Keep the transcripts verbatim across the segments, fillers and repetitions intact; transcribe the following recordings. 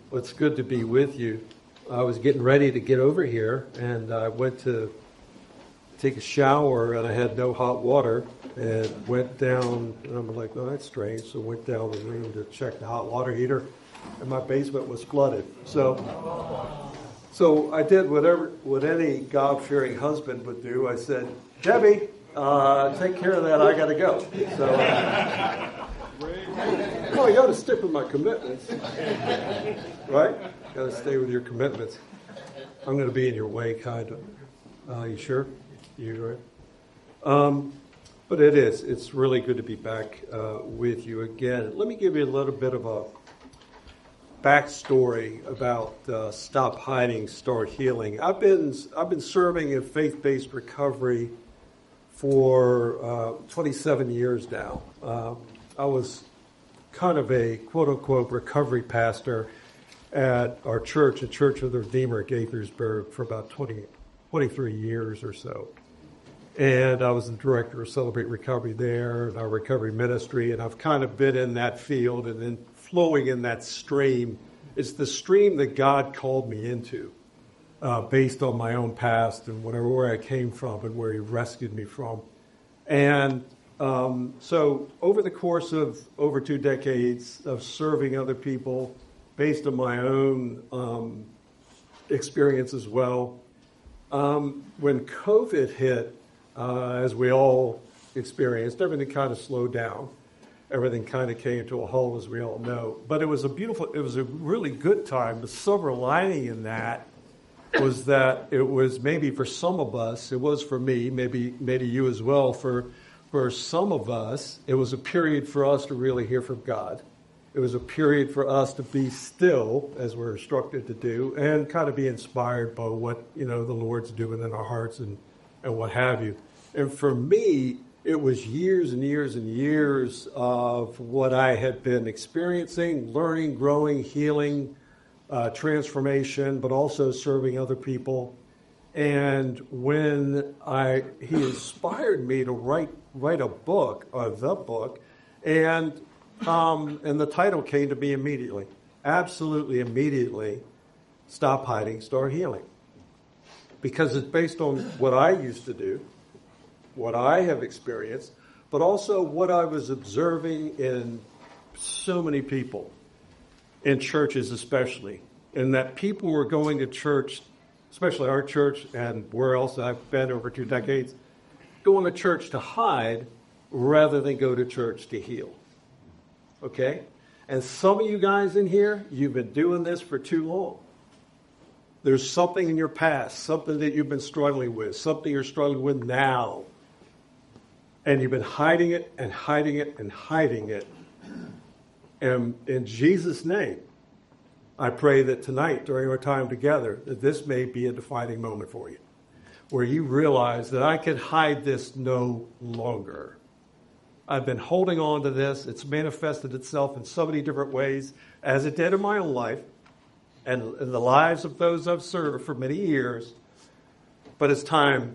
Well, it's good to be with you. I was getting ready to get over here, and I went to take a shower, and I had no hot water, and went down, and I'm like, oh, that's strange. So went down the room to check the hot water heater, and my basement was flooded. So so I did whatever what any God-fearing husband would do. I said, Debbie, uh, take care of that. I got to go. So, uh, well, you got to stick with my commitments, right? Got to stay with your commitments. I'm going to be in your way, kind of. Uh, you sure? You right? Um, but it is. It's really good to be back uh, with you again. Let me give you a little bit of a backstory about uh, Stop Hiding, Start Healing. I've been I've been serving in faith-based recovery for uh, twenty-seven years now. Uh, I was kind of a quote-unquote recovery pastor at our church, the Church of the Redeemer at Gaithersburg, for about twenty, twenty-three years or so. And I was the director of Celebrate Recovery there, and our recovery ministry, and I've kind of been in that field and then flowing in that stream. It's the stream that God called me into, uh, based on my own past and whatever, where I came from and where he rescued me from. And um, so over the course of over two decades of serving other people, based on my own um, experience as well, um, when COVID hit, uh, as we all experienced, everything kind of slowed down. Everything kind of came to a halt, as we all know. But it was a beautiful, it was a really good time. The silver lining in that was that it was maybe for some of us, it was for me, maybe maybe you as well, for for some of us, it was a period for us to really hear from God. It was a period for us to be still, as we're instructed to do, and kind of be inspired by what, you know, the Lord's doing in our hearts and, and what have you. And for me, it was years and years and years of what I had been experiencing, learning, growing, healing, uh, transformation, but also serving other people. And when I he inspired me to write write a book, or the book, and um, and the title came to me immediately, absolutely immediately, Stop Hiding, Start Healing. Because it's based on what I used to do, what I have experienced, but also what I was observing in so many people, in churches especially, and that people were going to church, especially our church and where else I've been over two decades, going to church to hide rather than go to church to heal. Okay? And some of you guys in here, you've been doing this for too long. There's something in your past, something that you've been struggling with, something you're struggling with now. And you've been hiding it and hiding it and hiding it. And in Jesus' name, I pray that tonight, during our time together, that this may be a defining moment for you, where you realize that I can hide this no longer. I've been holding on to this. It's manifested itself in so many different ways, as it did in my own life and in the lives of those I've served for many years. But it's time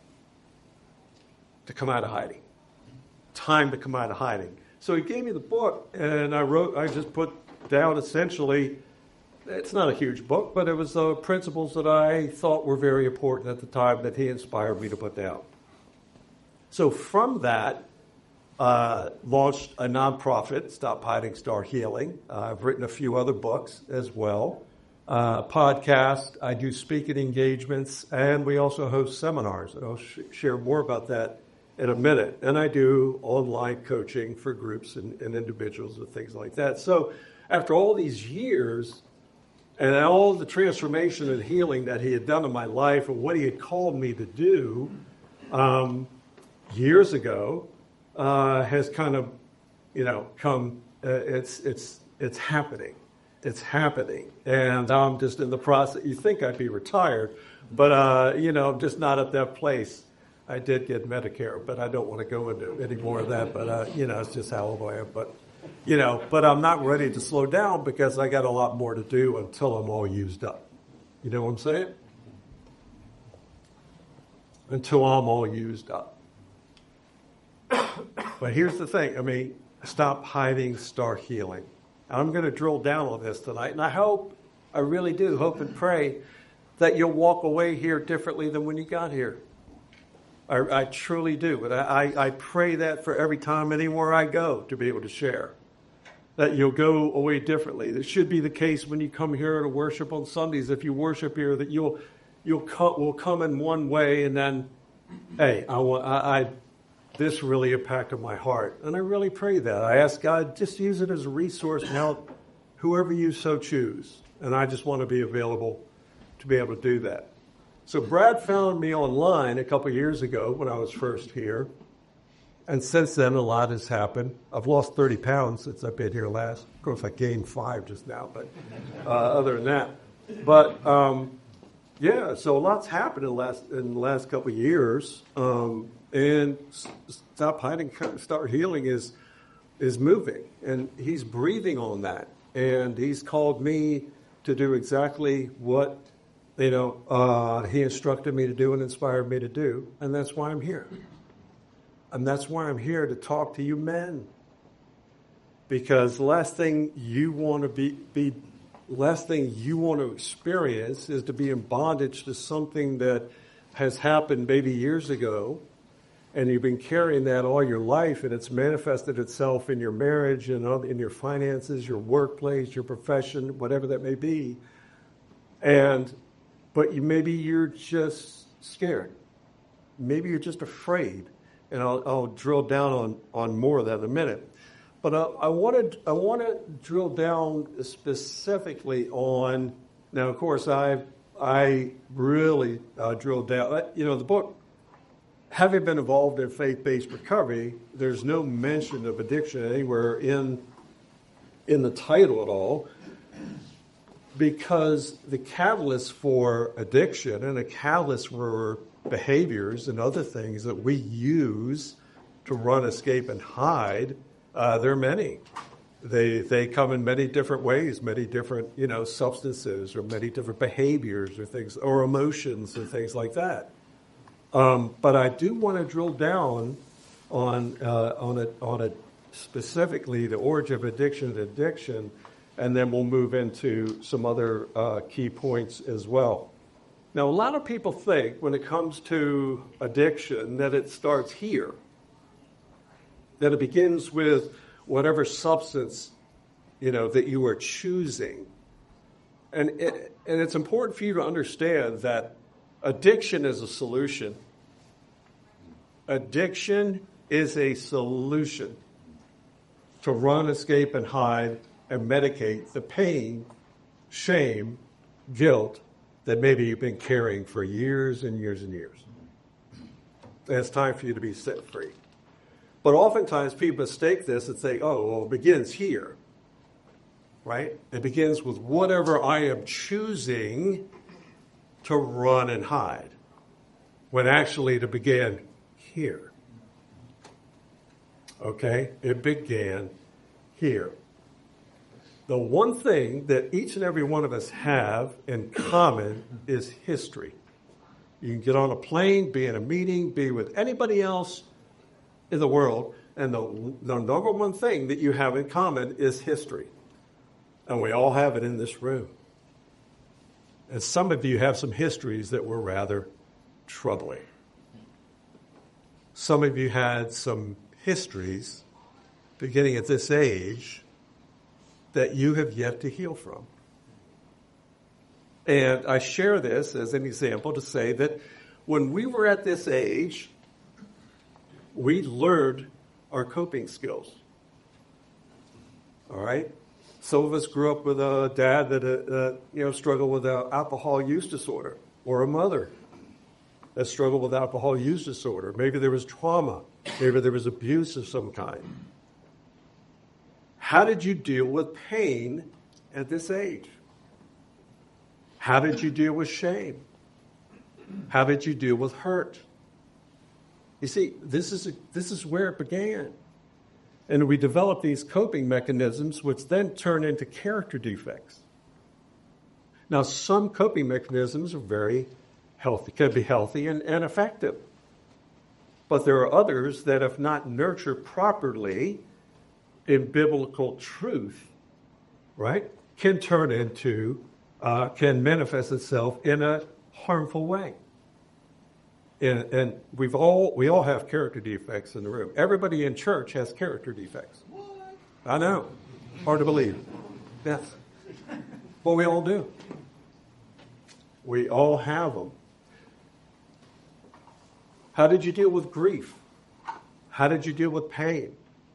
to come out of hiding. Time to come out of hiding. So he gave me the book, and I wrote, I just put down essentially, it's not a huge book, but it was uh, principles that I thought were very important at the time that he inspired me to put down. So from that, uh, launched a nonprofit, Stop Hiding, Start Healing. Uh, I've written a few other books as well. Uh, podcast, I do speaking engagements, and we also host seminars. And I'll sh- share more about that in a minute. And I do online coaching for groups and, and individuals and things like that. So after all these years and all the transformation and healing that he had done in my life and what he had called me to do um, years ago uh, has kind of, you know, come, uh, it's, it's, it's happening. It's happening. And I'm just in the process. You think I'd be retired, but, uh, you know, I'm just not at that place. I did get Medicare, but I don't want to go into any more of that. But, uh, you know, it's just how old I am. But, you know, but I'm not ready to slow down because I got a lot more to do until I'm all used up. You know what I'm saying? Until I'm all used up. But here's the thing. I mean, stop hiding, start healing. And I'm going to drill down on this tonight. And I hope, I really do hope and pray that you'll walk away here differently than when you got here. I, I truly do. But I, I pray that for every time anywhere I go to be able to share, that you'll go away differently. This should be the case when you come here to worship on Sundays. If you worship here, that you'll you'll come, will come in one way, and then, hey, I, I, I this really impacted my heart, and I really pray that. I ask God, just use it as a resource and help whoever you so choose. And I just want to be available to be able to do that. So Brad found me online a couple of years ago when I was first here. And since then, a lot has happened. I've lost thirty pounds since I've been here last. Of course, I gained five just now, but uh, other than that. But, um, yeah, so a lot's happened in the last, in the last couple of years. Um, and Stop Hiding, Start Healing is, is moving. And he's breathing on that. And he's called me to do exactly what You know, uh, he instructed me to do and inspired me to do, and that's why I'm here. And that's why I'm here to talk to you men. Because the last thing you want to be, be last thing you want to experience is to be in bondage to something that has happened maybe years ago, and you've been carrying that all your life, and it's manifested itself in your marriage and in your finances, your workplace, your profession, whatever that may be. And But you, maybe you're just scared. Maybe you're just afraid. And I'll, I'll drill down on, on more of that in a minute. But uh, I wanted I want to drill down specifically on. Now, of course, I I really uh, drilled down. You know, the book, having been involved in faith-based recovery, there's no mention of addiction anywhere in in the title at all. Because the catalyst for addiction and the catalyst for behaviors and other things that we use to run, escape, and hide, uh, there are many. They they come in many different ways, many different, you know, substances or many different behaviors or things, or emotions and things like that. Um, but I do want to drill down on uh, on it on it specifically the origin of addiction and addiction. And then we'll move into some other uh, key points as well. Now, a lot of people think when it comes to addiction that it starts here, that it begins with whatever substance, you know, that you are choosing. And it, and it's important for you to understand that addiction is a solution. Addiction is a solution to run, escape, and hide and medicate the pain, shame, guilt that maybe you've been carrying for years and years and years. And it's time for you to be set free. But oftentimes people mistake this and say, oh, well, it begins here, right? It begins with whatever I am choosing to run and hide, when actually it began here. Okay? It began here. The one thing that each and every one of us have in common is history. You can get on a plane, be in a meeting, be with anybody else in the world, and the, the number one thing that you have in common is history. And we all have it in this room. And some of you have some histories that were rather troubling. Some of you had some histories beginning at this age that you have yet to heal from. And I share this as an example to say that when we were at this age, we learned our coping skills. All right? Some of us grew up with a dad that uh, uh, you know struggled with an alcohol use disorder, or a mother that struggled with alcohol use disorder. Maybe there was trauma. Maybe there was abuse of some kind. How did you deal with pain at this age? How did you deal with shame? How did you deal with hurt? You see, this is a, this is where it began. And we develop these coping mechanisms, which then turn into character defects. Now, some coping mechanisms are very healthy, can be healthy and, and effective. But there are others that, if not nurtured properly in biblical truth, right, can turn into, uh, can manifest itself in a harmful way. And, and we've all, we all have character defects in the room. Everybody in church has character defects. What? I know. Hard to believe. Yes. But we all do. We all have them. How did you deal with grief? How did you deal with pain?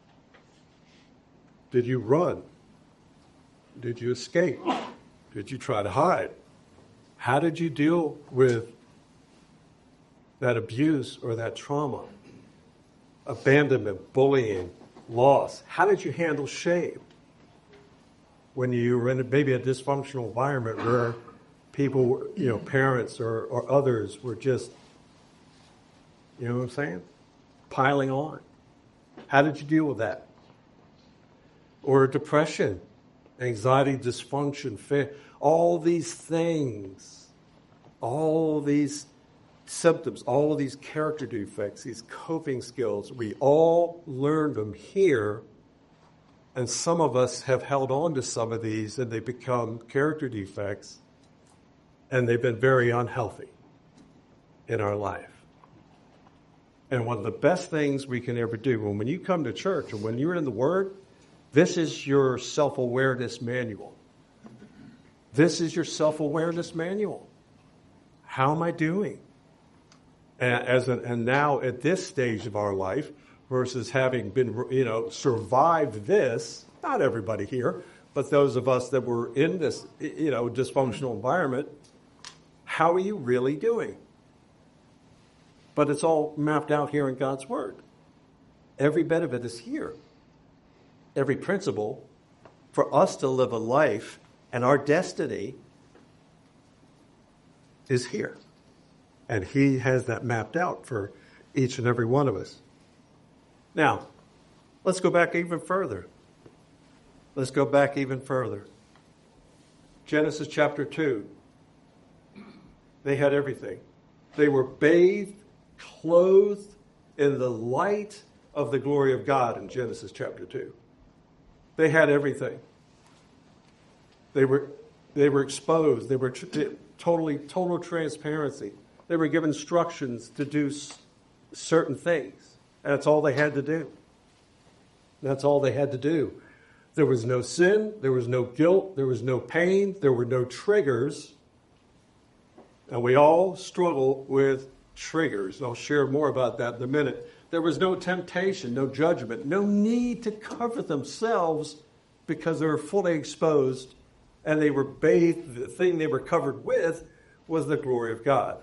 Did you run? Did you escape? Did you try to hide? How did you deal with that abuse or that trauma? Abandonment, bullying, loss. How did you handle shame? When you were in maybe a dysfunctional environment where people, you know, parents or, or others were just, you know what I'm saying, piling on. How did you deal with that? Or depression, anxiety, dysfunction, fear, all these things, all these symptoms, all of these character defects, these coping skills, we all learned them here. And some of us have held on to some of these and they become character defects and they've been very unhealthy in our life. And one of the best things we can ever do, when, when you come to church and when you're in the Word, this is your self-awareness manual. This is your self-awareness manual. How am I doing? And, as an, and now at this stage of our life, versus having been, you know, survived this, not everybody here, but those of us that were in this, you know, dysfunctional environment, how are you really doing? But it's all mapped out here in God's Word. Every bit of it is here. Every principle for us to live a life and our destiny is here. And He has that mapped out for each and every one of us. Now, let's go back even further. Let's go back even further. Genesis chapter two. They had everything. They were bathed, clothed in the light of the glory of God in Genesis chapter two. They had everything. They were, they were exposed. They were tr- totally, total transparency. They were given instructions to do s- certain things. That's all they had to do. That's all they had to do. There was no sin. There was no guilt. There was no pain. There were no triggers. And we all struggle with triggers. I'll share more about that in a minute. There was no temptation, no judgment, no need to cover themselves because they were fully exposed and they were bathed. The thing they were covered with was the glory of God.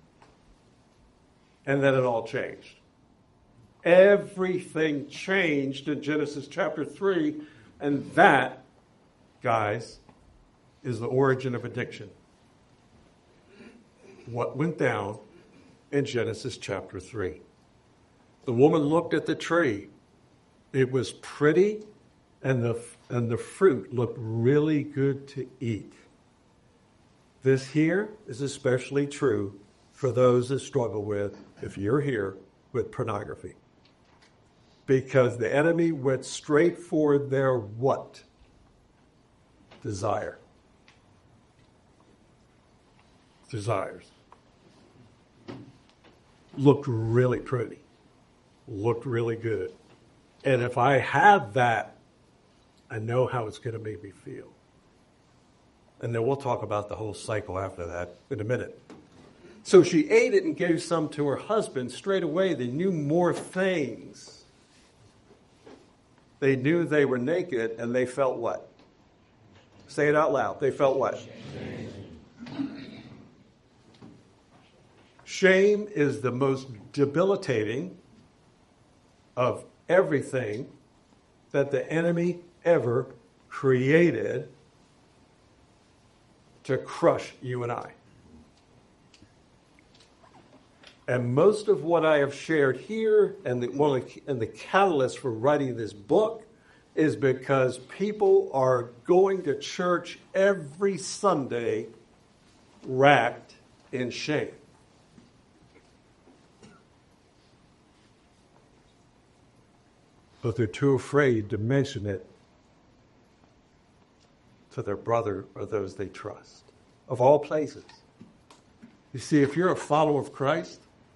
And then it all changed. Everything changed in Genesis chapter three, and that, guys, is the origin of addiction. What went down in Genesis chapter three? The woman looked at the tree. It was pretty, and the and the fruit looked really good to eat. This here is especially true for those that struggle with, if you're here, with pornography. Because the enemy went straight for their what? Desire. Desires. Looked really pretty. Looked really good. And if I have that, I know how it's going to make me feel. And then we'll talk about the whole cycle after that in a minute. So she ate it and gave some to her husband. Straight away, they knew more things. They knew they were naked, and they felt what? Say it out loud. They felt what? Shame. Shame is the most debilitating of everything that the enemy ever created to crush you and I. And most of what I have shared here and the, one of the, and the catalyst for writing this book is because people are going to church every Sunday racked in shame. But they're too afraid to mention it to their brother or those they trust. Of all places. You see, if you're a follower of Christ,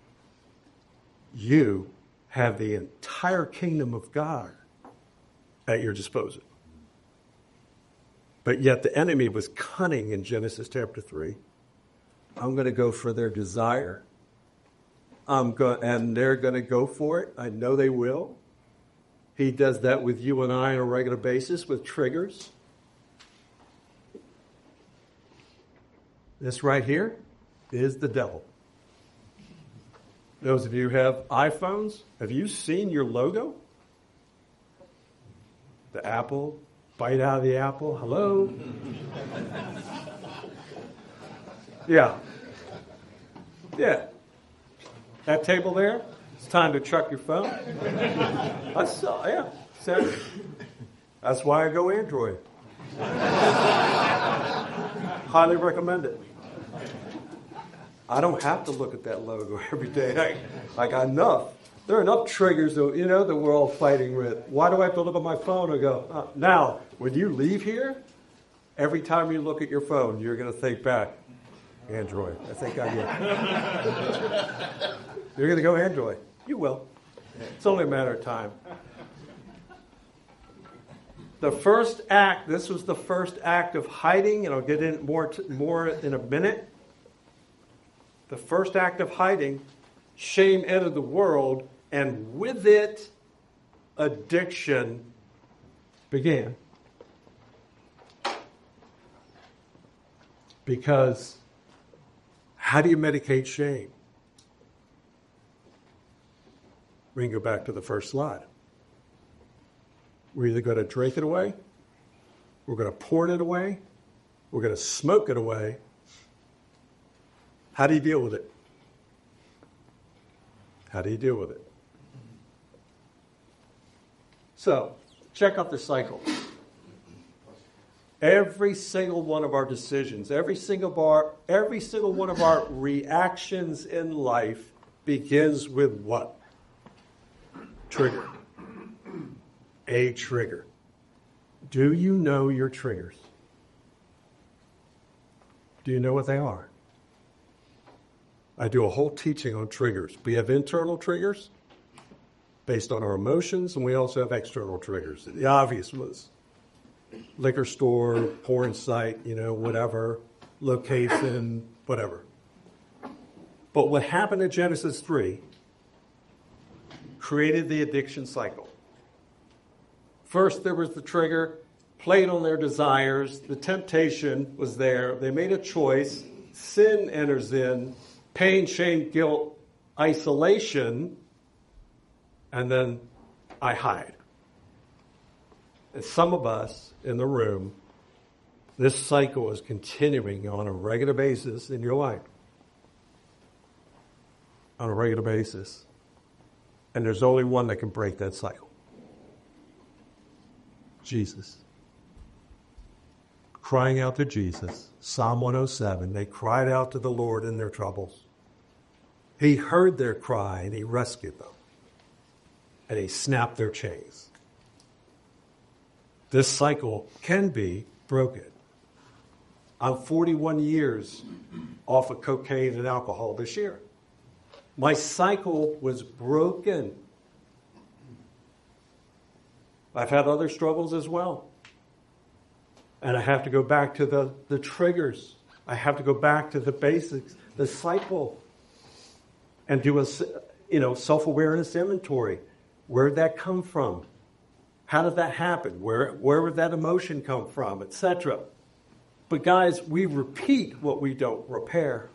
you have the entire kingdom of God at your disposal. But yet the enemy was cunning in Genesis chapter three. I'm going to go for their desire. I'm go- and they're going to go for it. I know they will. He does that with you and I on a regular basis with triggers. This right here is the devil. Those of you who have iPhones, have you seen your logo? The apple, bite out of the apple, hello? Yeah. Yeah. That table there, it's time to chuck your phone. I saw, yeah. So, that's why I go Android. Highly recommend it. I don't have to look at that logo every day. I, I got enough. There are enough triggers, that, you know, that we're all fighting with. Why do I have to look at my phone and go, uh, now, when you leave here, every time you look at your phone, you're going to think back, Android. I think I get. You're going to go Android. You will. It's only a matter of time. The first act, this was the first act of hiding, and I'll get in more, t- more in a minute. The first act of hiding, shame entered the world, and with it, addiction began. Because how do you medicate shame? We can go back to the first slide. We're either going to drink it away, we're going to porn it away, we're going to smoke it away. How do you deal with it? How do you deal with it? So, check out the cycle. Every single one of our decisions, every single bar, every single one of our reactions in life begins with what? Trigger. A trigger. Do you know your triggers? Do you know what they are? I do a whole teaching on triggers. We have internal triggers based on our emotions, and we also have external triggers. The obvious was liquor store, porn site, you know, whatever, location, whatever. But what happened in Genesis three created the addiction cycle. First, there was the trigger, played on their desires. The temptation was there. They made a choice. Sin enters in. Pain, shame, guilt, isolation. And then I hide. And some of us in the room, this cycle is continuing on a regular basis in your life. On a regular basis. And there's only one that can break that cycle. Jesus. Crying out to Jesus. Psalm one oh seven. They cried out to the Lord in their troubles. He heard their cry and he rescued them. And he snapped their chains. This cycle can be broken. I'm forty-one years off of cocaine and alcohol this year. My cycle was broken. I've had other struggles as well. And I have to go back to the, the triggers. I have to go back to the basics, the cycle, and do a you know self-awareness inventory. Where did that come from? How did that happen? Where where would that emotion come from, et cetera. But guys, we repeat what we don't repair.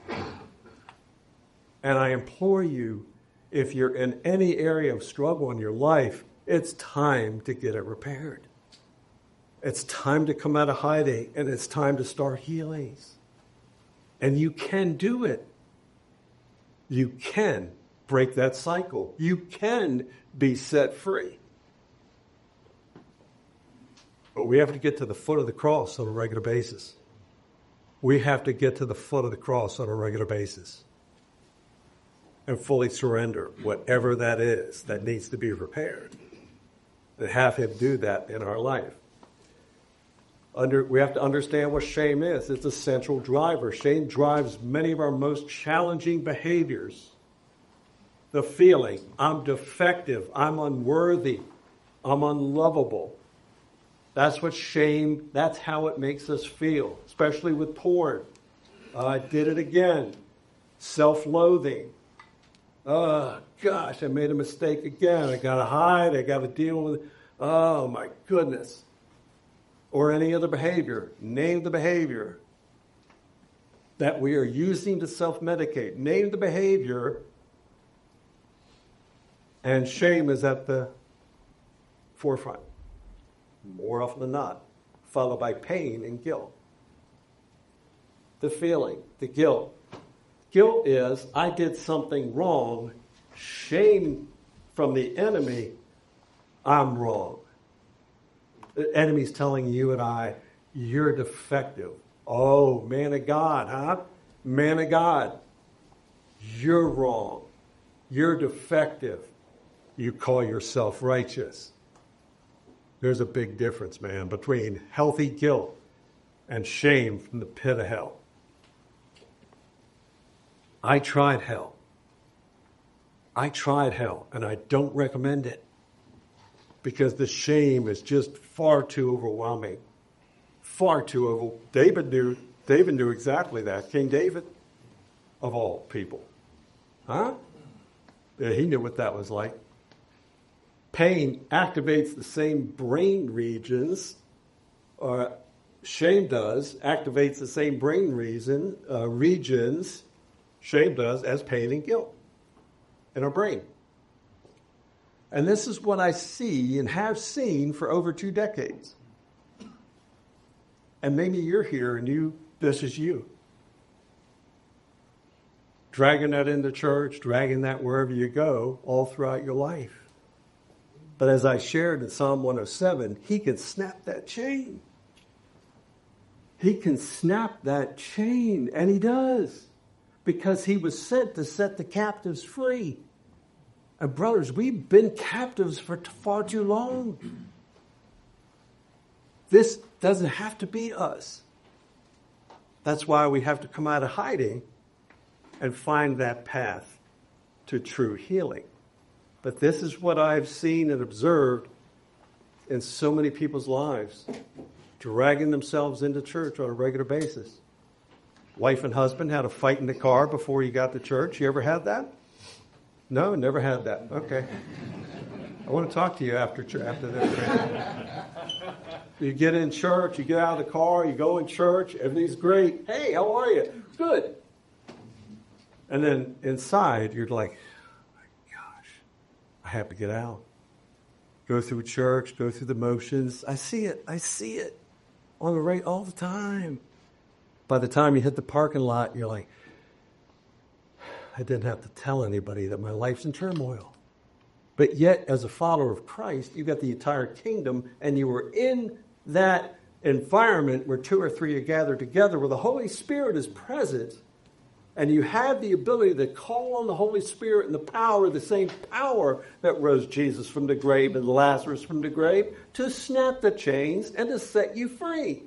And I implore you, if you're in any area of struggle in your life, it's time to get it repaired. It's time to come out of hiding, and it's time to start healing. And you can do it. You can break that cycle. You can be set free. But we have to get to the foot of the cross on a regular basis. We have to get to the foot of the cross on a regular basis and fully surrender whatever that is that needs to be repaired, and have him do that in our life. Under, we have to understand what shame is. It's a central driver. Shame drives many of our most challenging behaviors. The feeling, I'm defective, I'm unworthy, I'm unlovable. That's what shame, that's how it makes us feel, especially with porn. Uh, I did it again. Self-loathing. Oh, gosh, I made a mistake again. I got to hide. I got to deal with it. Oh, my goodness. Or any other behavior. Name the behavior that we are using to self-medicate. Name the behavior, and shame is at the forefront, more often than not, followed by pain and guilt. The feeling, the guilt. Guilt is, I did something wrong. Shame from the enemy, I'm wrong. The enemy's telling you and I, you're defective. Oh, man of God, huh? Man of God, you're wrong. You're defective. You call yourself righteous. There's a big difference, man, between healthy guilt and shame from the pit of hell. I tried hell. I tried hell, and I don't recommend it. Because the shame is just far too overwhelming. Far too overwhelming. David knew, David knew exactly that. King David, of all people. Huh? Yeah, he knew what that was like. Pain activates the same brain regions, or shame does, activates the same brain reason, uh, regions, shame does, as pain and guilt in our brain. And this is what I see and have seen for over two decades. And maybe you're here and you, this is you. Dragging that into church, dragging that wherever you go, all throughout your life. But as I shared in Psalm one oh seven, he can snap that chain. He can snap that chain, and he does. Because he was sent to set the captives free. And brothers, we've been captives for far too long. This doesn't have to be us. That's why we have to come out of hiding and find that path to true healing. But this is what I've seen and observed in so many people's lives, dragging themselves into church on a regular basis. Wife and husband had a fight in the car before you got to church. You ever had that? No, never had that. Okay. I want to talk to you after after this. You get in church, you get out of the car, you go in church, everything's great. Hey, how are you? Good. And then inside, you're like, oh my gosh, I have to get out. Go through church, go through the motions. I see it. I see it on the right all the time. By the time you hit the parking lot, you're like, I didn't have to tell anybody that my life's in turmoil. But yet, as a follower of Christ, you've got the entire kingdom, and you were in that environment where two or three are gathered together, where the Holy Spirit is present, and you have the ability to call on the Holy Spirit and the power, the same power that rose Jesus from the grave and Lazarus from the grave, to snap the chains and to set you free.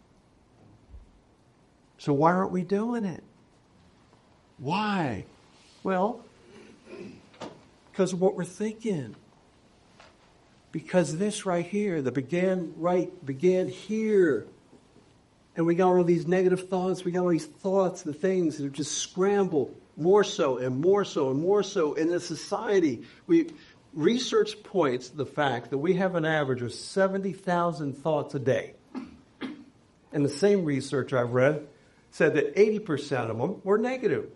So why aren't we doing it? Why? Well, because of what we're thinking. Because this right here, the began right began here. And we got all these negative thoughts, we got all these thoughts and things that are just scrambled more so and more so and more so in this society. We research points to the fact that we have an average of seventy thousand thoughts a day. And the same research I've read said that eighty percent of them were negative.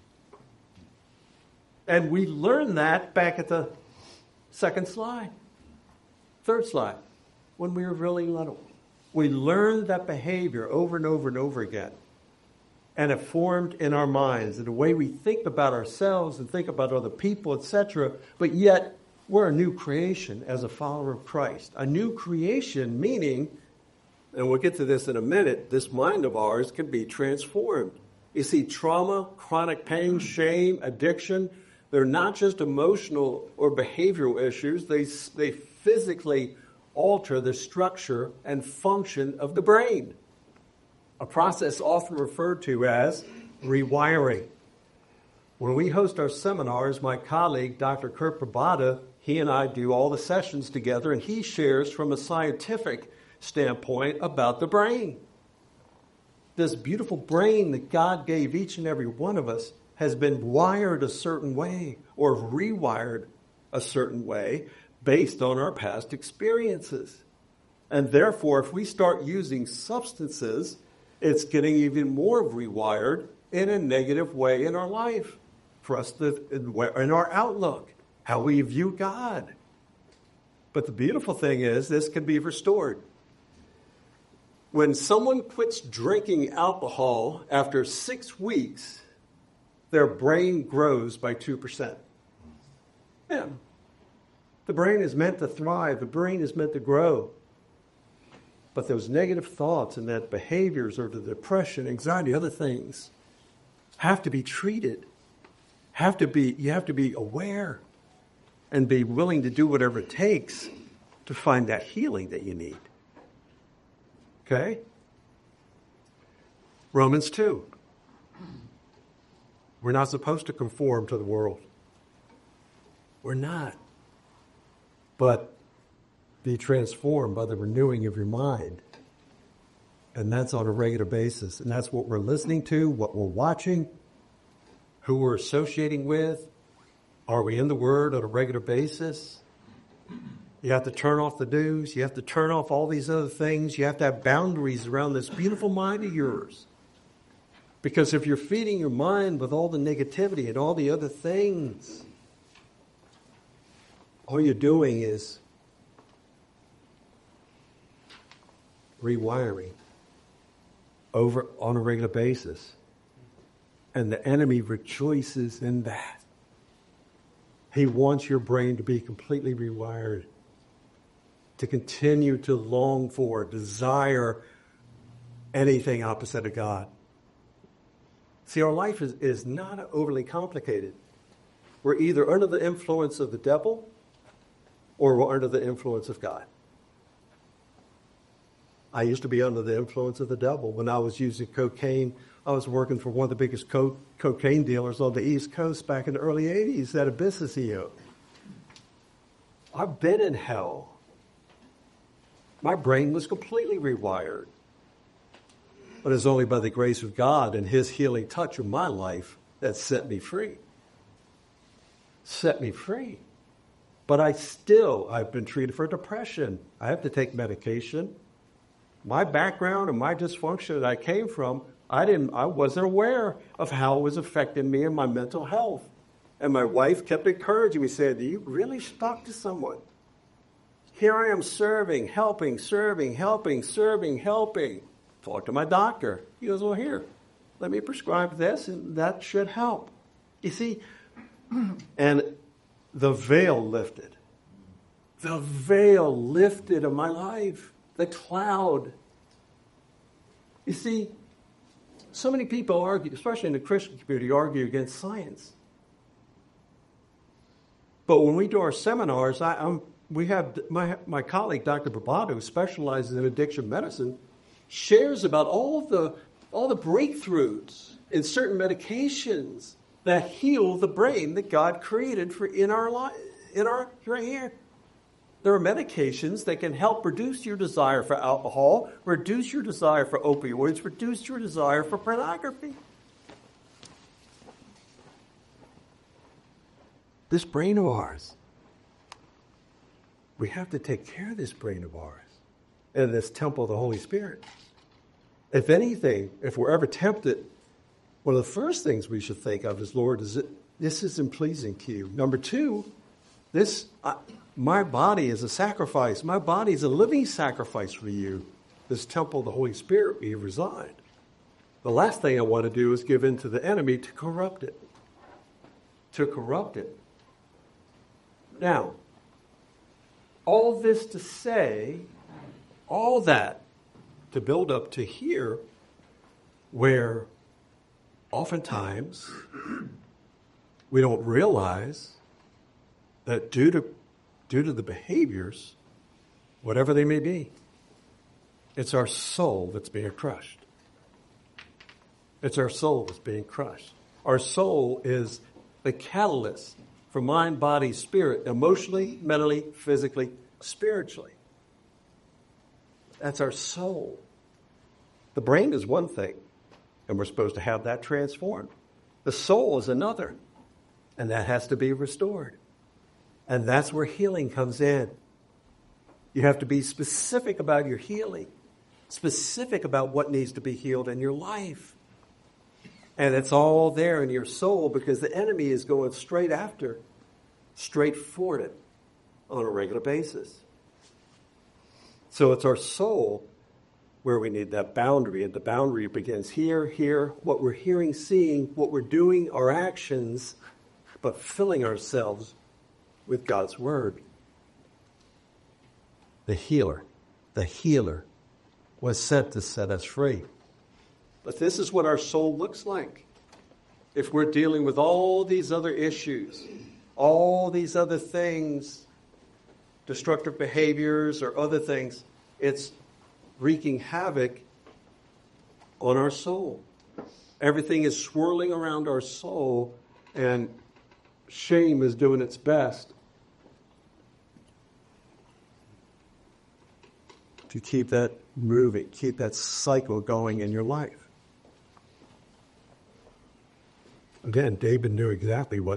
And we learned that back at the second slide, third slide, when we were really little. We learned that behavior over and over and over again. And it formed in our minds and the way we think about ourselves and think about other people, et cetera. But yet, we're a new creation as a follower of Christ. A new creation meaning, and we'll get to this in a minute, this mind of ours can be transformed. You see, trauma, chronic pain, shame, addiction, they're not just emotional or behavioral issues. They, they physically alter the structure and function of the brain, a process often referred to as rewiring. When we host our seminars, my colleague, Doctor Kurt Prabhata, he and I do all the sessions together, and he shares from a scientific standpoint about the brain. This beautiful brain that God gave each and every one of us has been wired a certain way or rewired a certain way based on our past experiences. And therefore, if we start using substances, it's getting even more rewired in a negative way in our life, for us to, in our outlook, how we view God. But the beautiful thing is this can be restored. When someone quits drinking alcohol after six weeks, their brain grows by two percent. Yeah. The brain is meant to thrive. The brain is meant to grow. But those negative thoughts and that behaviors or the depression, anxiety, other things have to be treated. Have to be, you have to be aware and be willing to do whatever it takes to find that healing that you need. Okay? Romans two. We're not supposed to conform to the world. We're not. But be transformed by the renewing of your mind. And that's on a regular basis. And that's what we're listening to, what we're watching, who we're associating with. Are we in the Word on a regular basis? You have to turn off the news. You have to turn off all these other things. You have to have boundaries around this beautiful mind of yours. Because if you're feeding your mind with all the negativity and all the other things, all you're doing is rewiring over on a regular basis. And the enemy rejoices in that. He wants your brain to be completely rewired, to continue to long for, desire anything opposite of God. See, our life is, is not overly complicated. We're either under the influence of the devil or we're under the influence of God. I used to be under the influence of the devil. When I was using cocaine, I was working for one of the biggest co- cocaine dealers on the East Coast back in the early eighties at a business E O. I've been in hell. My brain was completely rewired. But it's only by the grace of God and His healing touch of my life that set me free. Set me free. But I still, I've been treated for depression. I have to take medication. My background and my dysfunction that I came from, I didn't, I wasn't aware of how it was affecting me and my mental health. And my wife kept encouraging me, saying, "Do you really talk to someone? Here I am serving, helping, serving, helping, serving, helping. Talk to my doctor." He goes, "Well, here, let me prescribe this, and that should help." You see, and the veil lifted. The veil lifted of my life. The cloud. You see, so many people argue, especially in the Christian community, argue against science. But when we do our seminars, I, I'm, we have my, my colleague, Doctor Prabhata, who specializes in addiction medicine, shares about all the all the breakthroughs in certain medications that heal the brain that God created for in our life, in our right here. There are medications that can help reduce your desire for alcohol, reduce your desire for opioids, reduce your desire for pornography. This brain of ours, we have to take care of this brain of ours and this temple of the Holy Spirit. If anything, if we're ever tempted, one of the first things we should think of is, Lord, is it, this isn't pleasing to you. Number two, this uh, my body is a sacrifice. My body is a living sacrifice for you. This temple of the Holy Spirit we reside. The last thing I want to do is give in to the enemy to corrupt it. To corrupt it. Now, all this to say, all that to build up to here, where oftentimes we don't realize that due to due to the behaviors whatever they may be. It's our soul that's being crushed. It's our soul that's being crushed. Our soul is the catalyst for mind, body, spirit, emotionally, mentally, physically, spiritually. That's our soul. The brain is one thing, and we're supposed to have that transformed. The soul is another, and that has to be restored. And that's where healing comes in. You have to be specific about your healing, specific about what needs to be healed in your life. And it's all there in your soul because the enemy is going straight after, straight for it on a regular basis. So it's our soul where we need that boundary. And the boundary begins here, here, what we're hearing, seeing, what we're doing, our actions, but filling ourselves with God's word. The healer, the healer was sent to set us free. But this is what our soul looks like. If we're dealing with all these other issues, all these other things, destructive behaviors or other things, it's wreaking havoc on our soul. Everything is swirling around our soul, and shame is doing its best to keep that moving, keep that cycle going in your life. Again, David knew exactly what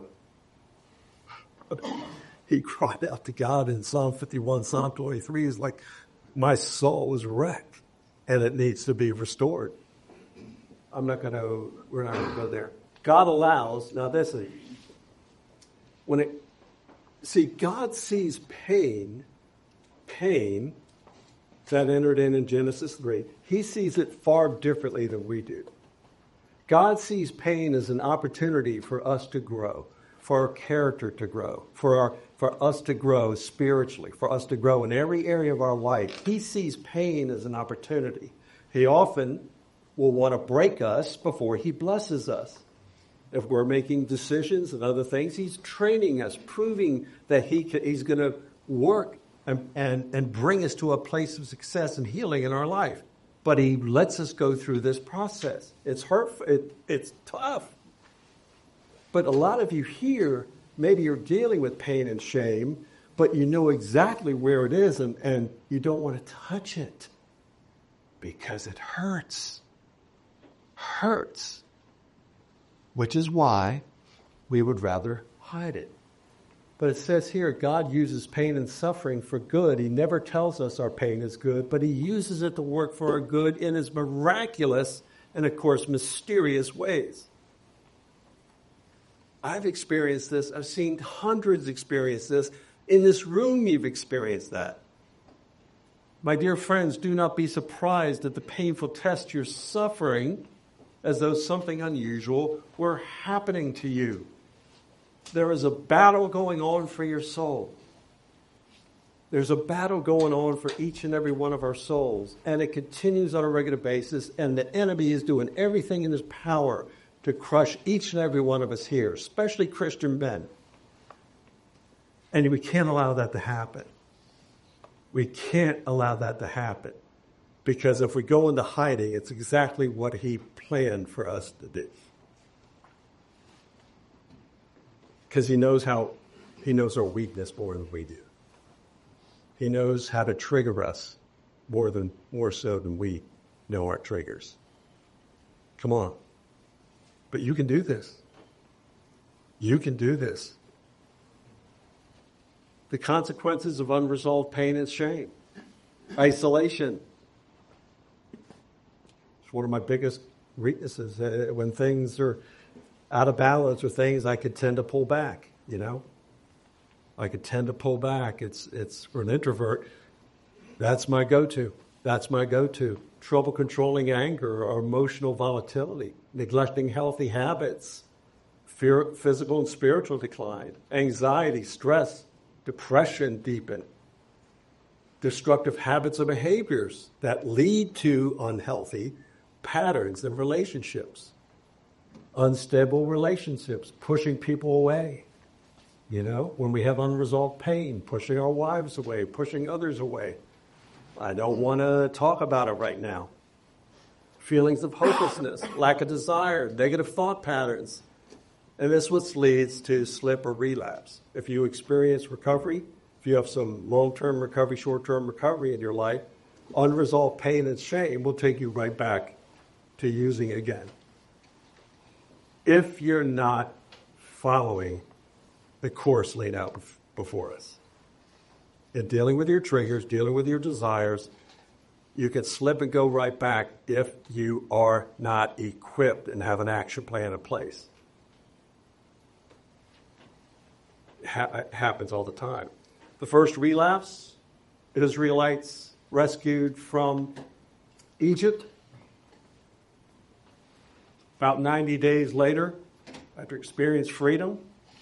he cried out to God in Psalm fifty-one, Psalm twenty-three. Is like, my soul is wrecked, and it needs to be restored. I'm not going to, we're not going to go there. God allows, now this is, when it, see, God sees pain, pain that entered in in Genesis three. He sees it far differently than we do. God sees pain as an opportunity for us to grow, for our character to grow, for our for us to grow spiritually, for us to grow in every area of our life. He sees pain as an opportunity. He often will want to break us before he blesses us. If we're making decisions and other things, he's training us, proving that he can, he's going to work and, and, and bring us to a place of success and healing in our life. But he lets us go through this process. It's hurtful. It, it's tough. But a lot of you here, maybe you're dealing with pain and shame, but you know exactly where it is, and, and you don't want to touch it because it hurts. Hurts. Which is why we would rather hide it. But it says here, God uses pain and suffering for good. He never tells us our pain is good, but he uses it to work for our good in his miraculous and, of course, mysterious ways. I've experienced this. I've seen hundreds experience this. In this room, you've experienced that. My dear friends, do not be surprised at the painful test you're suffering as though something unusual were happening to you. There is a battle going on for your soul. There's a battle going on for each and every one of our souls, and it continues on a regular basis, and the enemy is doing everything in his power to crush each and every one of us here, especially Christian men. And we can't allow that to happen. We can't allow that to happen, because if we go into hiding, it's exactly what he planned for us to do. Because he knows how, he knows our weakness more than we do. He knows how to trigger us more than, more so than we know our triggers. Come on. But you can do this. You can do this. The consequences of unresolved pain and shame. Isolation. It's one of my biggest weaknesses. Uh, when things are out of balance or things, I could tend to pull back, you know. I could tend to pull back. It's it's for an introvert, that's my go-to. That's my go-to. Trouble controlling anger or emotional volatility, neglecting healthy habits, fear, physical and spiritual decline, anxiety, stress, depression deepen, destructive habits and behaviors that lead to unhealthy patterns and relationships. Unstable relationships, pushing people away. You know, when we have unresolved pain, pushing our wives away, pushing others away, I don't want to talk about it right now. Feelings of hopelessness, lack of desire, negative thought patterns. And this what leads to slip or relapse. If you experience recovery, if you have some long-term recovery, short-term recovery in your life, unresolved pain and shame will take you right back to using it again. If you're not following the course laid out before us. In dealing with your triggers, dealing with your desires, you can slip and go right back if you are not equipped and have an action plan in place. It ha- happens all the time. The first relapse, Israelites rescued from Egypt. About ninety days later, after experiencing freedom,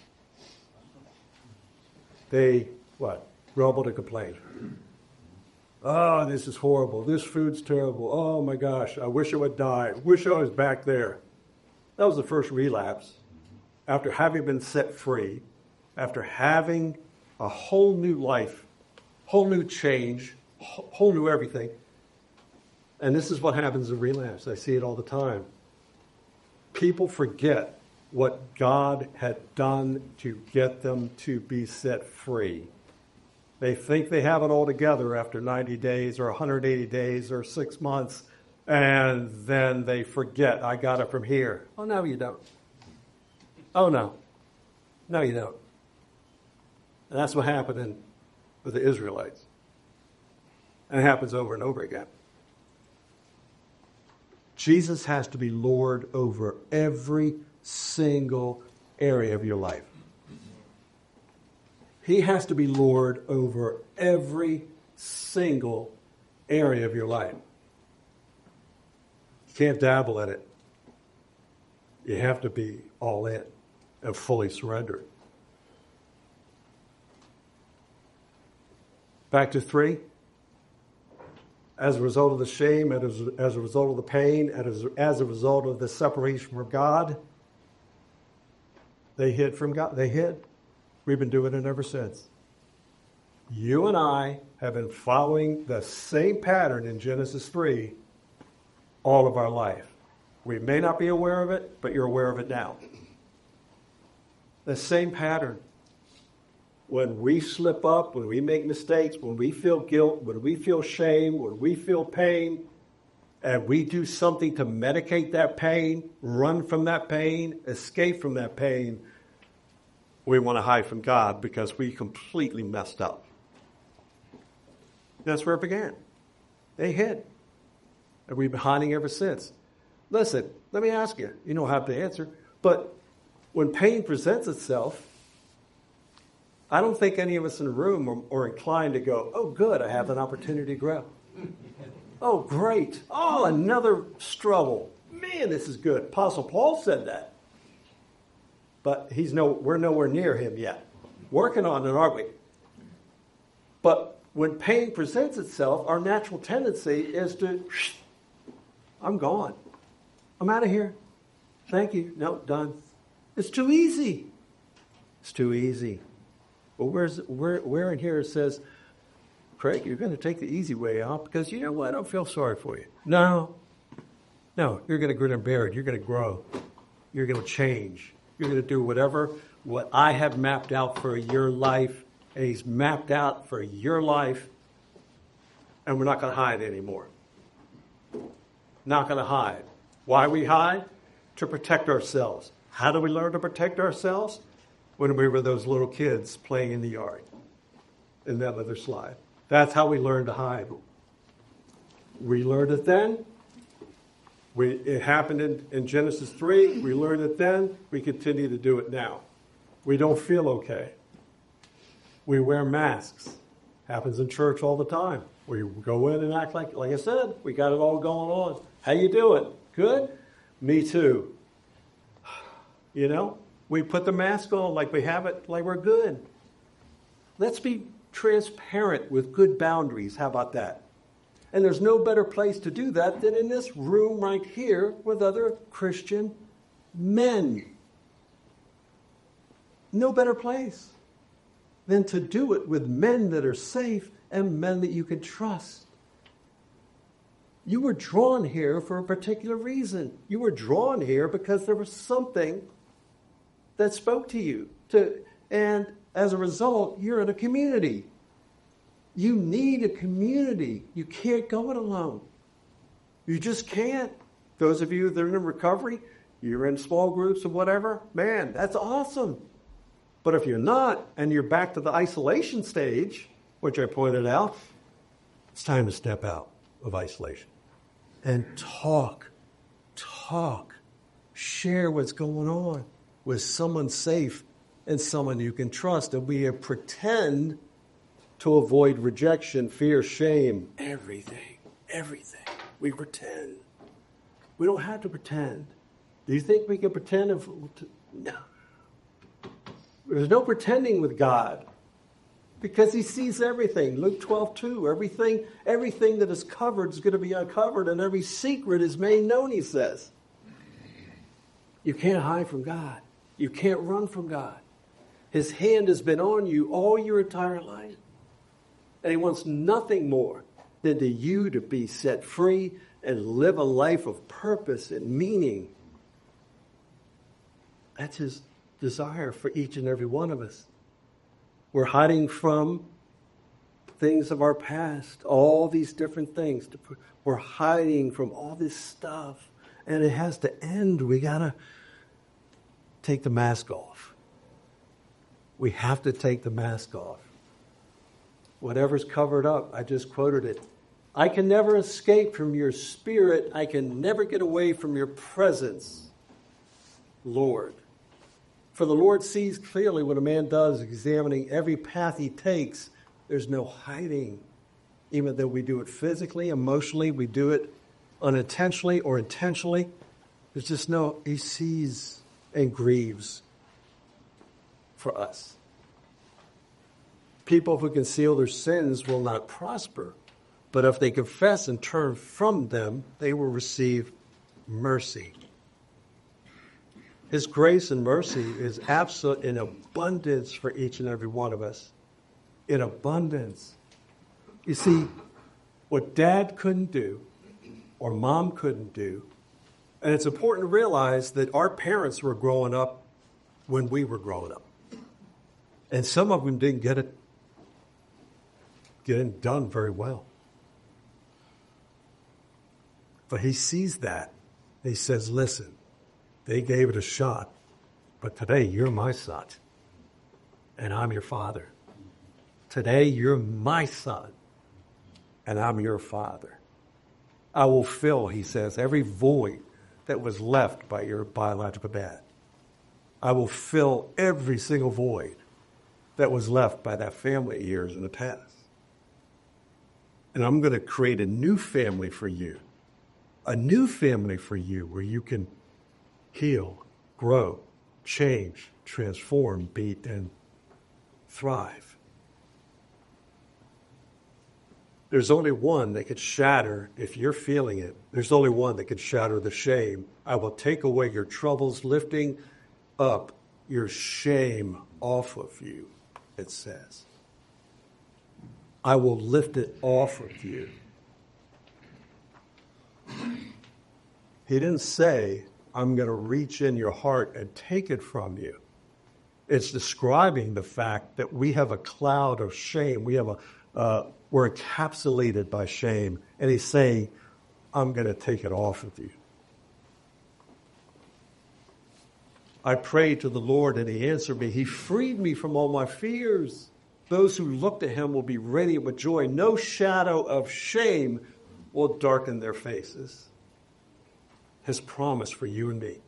they, what? Grumbled and complained. Oh, this is horrible. This food's terrible. Oh, my gosh. I wish I would die. Wish I was back there. That was the first relapse. After having been set free, after having a whole new life, whole new change, whole new everything. And this is what happens in relapse. I see it all the time. People forget what God had done to get them to be set free. They think they have it all together after ninety days or one hundred eighty days or six months, and then they forget, I got it from here. Oh, no, you don't. Oh, no. No, you don't. And that's what happened in, with the Israelites. And it happens over and over again. Jesus has to be Lord over every single area of your life. He has to be Lord over every single area of your life. You can't dabble in it. You have to be all in and fully surrendered. Back to three. As a result of the shame, as, as a result of the pain, as, as a result of the separation from God, they hid from God. They hid. We've been doing it ever since. You and I have been following the same pattern in Genesis three all of our life. We may not be aware of it, but you're aware of it now. The same pattern. When we slip up, when we make mistakes, when we feel guilt, when we feel shame, when we feel pain, and we do something to medicate that pain, run from that pain, escape from that pain, we want to hide from God because we completely messed up. That's where it began. They hid. And we've been hiding ever since. Listen, let me ask you. You don't have to answer. But when pain presents itself, I don't think any of us in the room are, are inclined to go, oh, good, I have an opportunity to grow. Oh, great. Oh, another struggle. Man, this is good. Apostle Paul said that. But he's no, we're nowhere near him yet. Working on it, aren't we? But when pain presents itself, our natural tendency is to, I'm gone. I'm out of here. Thank you. No, done. It's too easy. It's too easy. Well, where's, where, where in here it says, Craig, you're going to take the easy way out because you know what? I don't feel sorry for you. No. No, you're going to grit and bear it. You're going to grow. You're going to change. You're going to do whatever, what I have mapped out for your life, and he's mapped out for your life, and we're not going to hide anymore. Not going to hide. Why we hide? To protect ourselves. How do we learn to protect ourselves? When we were those little kids playing in the yard, in that leather slide. That's how we learned to hide. We learned it then. We, it happened in, in Genesis three. We learned it then. We continue to do it now. We don't feel okay. We wear masks. Happens in church all the time. We go in and act like, like I said, we got it all going on. How you doing? Good? Me too. You know, we put the mask on like we have it, like we're good. Let's be transparent with good boundaries. How about that? And there's no better place to do that than in this room right here with other Christian men. No better place than to do it with men that are safe and men that you can trust. You were drawn here for a particular reason. You were drawn here because there was something that spoke to you. To, and as a result, you're in a community. You need a community. You can't go it alone. You just can't. Those of you that are in recovery, you're in small groups or whatever, man, that's awesome. But if you're not, and you're back to the isolation stage, which I pointed out, it's time to step out of isolation and talk, talk, share what's going on with someone safe and someone you can trust. And we pretend to avoid rejection, fear, shame, everything, everything. We pretend. We don't have to pretend. Do you think we can pretend? If, no. There's no pretending with God because he sees everything. Luke twelve two, everything, everything that is covered is going to be uncovered and every secret is made known, he says. You can't hide from God. You can't run from God. His hand has been on you all your entire life. And he wants nothing more than to you to be set free and live a life of purpose and meaning. That's his desire for each and every one of us. We're hiding from things of our past, all these different things. We're hiding from all this stuff. And it has to end. We got to take the mask off. We have to take the mask off. Whatever's covered up, I just quoted it. I can never escape from your spirit. I can never get away from your presence, Lord. For the Lord sees clearly what a man does, examining every path he takes. There's no hiding. Even though we do it physically, emotionally, we do it unintentionally or intentionally. There's just no, he sees and grieves for us. People who conceal their sins will not prosper, but if they confess and turn from them, they will receive mercy. His grace and mercy is absolute in abundance for each and every one of us. In abundance. You see, what dad couldn't do, or mom couldn't do, and it's important to realize that our parents were growing up when we were growing up. And some of them didn't get it, get it done very well. But he sees that. He says, listen, they gave it a shot, but today you're my son, and I'm your father. Today you're my son, and I'm your father. I will fill, he says, every void that was left by your biological dad. I will fill every single void that was left by that family years in the past. And I'm going to create a new family for you, a new family for you where you can heal, grow, change, transform, be, and thrive. There's only one that could shatter, if you're feeling it, there's only one that could shatter the shame. I will take away your troubles, lifting up your shame off of you, it says. I will lift it off of you. He didn't say, I'm going to reach in your heart and take it from you. It's describing the fact that we have a cloud of shame. We have a, uh, we're encapsulated by shame. And he's saying, I'm going to take it off of you. I prayed to the Lord and he answered me. He freed me from all my fears. Those who look to him will be radiant with joy. No shadow of shame will darken their faces. His promise for you and me.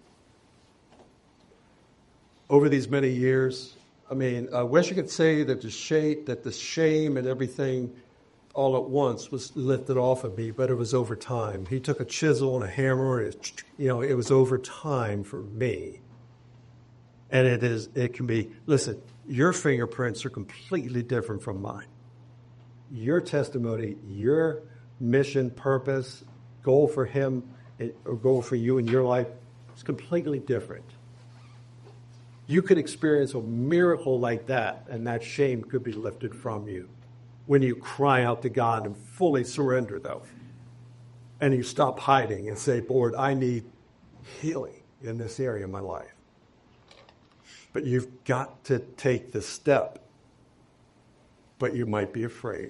Over these many years, I mean, I wish I could say that the shame, that the shame and everything all at once was lifted off of me, but it was over time. He took a chisel and a hammer, and it, you know, it was over time for me. And it is, it can be, listen, your fingerprints are completely different from mine. Your testimony, your mission, purpose, goal for him, or goal for you in your life is completely different. You could experience a miracle like that, and that shame could be lifted from you when you cry out to God and fully surrender, though. And you stop hiding and say, Lord, I need healing in this area of my life. But you've got to take the step. But you might be afraid.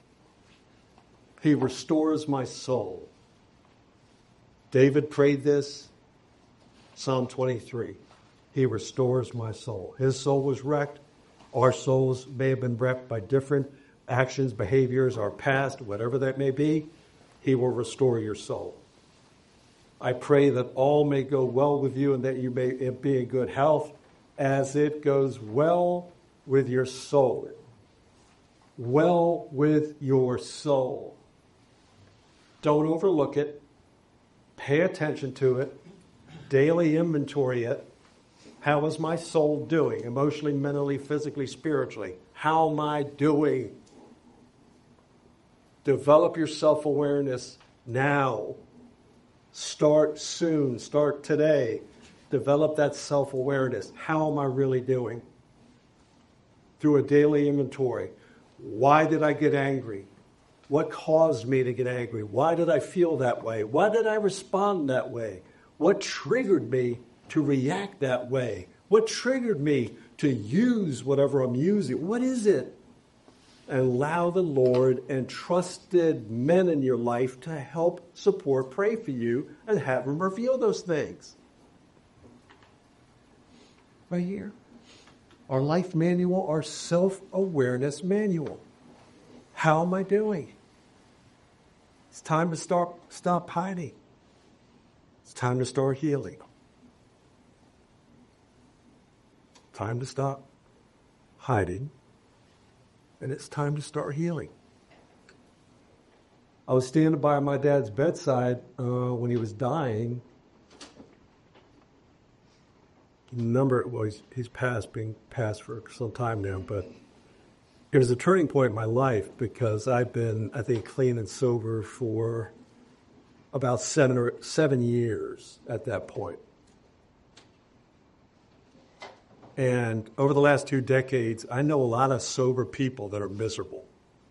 He restores my soul. David prayed this, Psalm twenty-three. He restores my soul. His soul was wrecked. Our souls may have been wrecked by different actions, behaviors, our past, whatever that may be. He will restore your soul. I pray that all may go well with you and that you may be in good health as it goes well with your soul. Well with your soul. Don't overlook it. Pay attention to it. Daily inventory it. How is my soul doing? Emotionally, mentally, physically, spiritually. How am I doing? Develop your self-awareness now. Start soon. Start today. Develop that self-awareness. How am I really doing? Through a daily inventory. Why did I get angry? What caused me to get angry? Why did I feel that way? Why did I respond that way? What triggered me to react that way? What triggered me to use whatever I'm using? What is it? And allow the Lord and trusted men in your life to help, support, pray for you, and have them reveal those things. Right here. Our life manual, our self-awareness manual. How am I doing? It's time to start, stop hiding. It's time to start healing. Time to stop hiding. And it's time to start healing. I was standing by my dad's bedside uh, when he was dying. Number, well, he's, he's passed, being passed for some time now, but it was a turning point in my life because I've been, I think, clean and sober for about seven or seven years at that point. And over the last two decades, I know a lot of sober people that are miserable.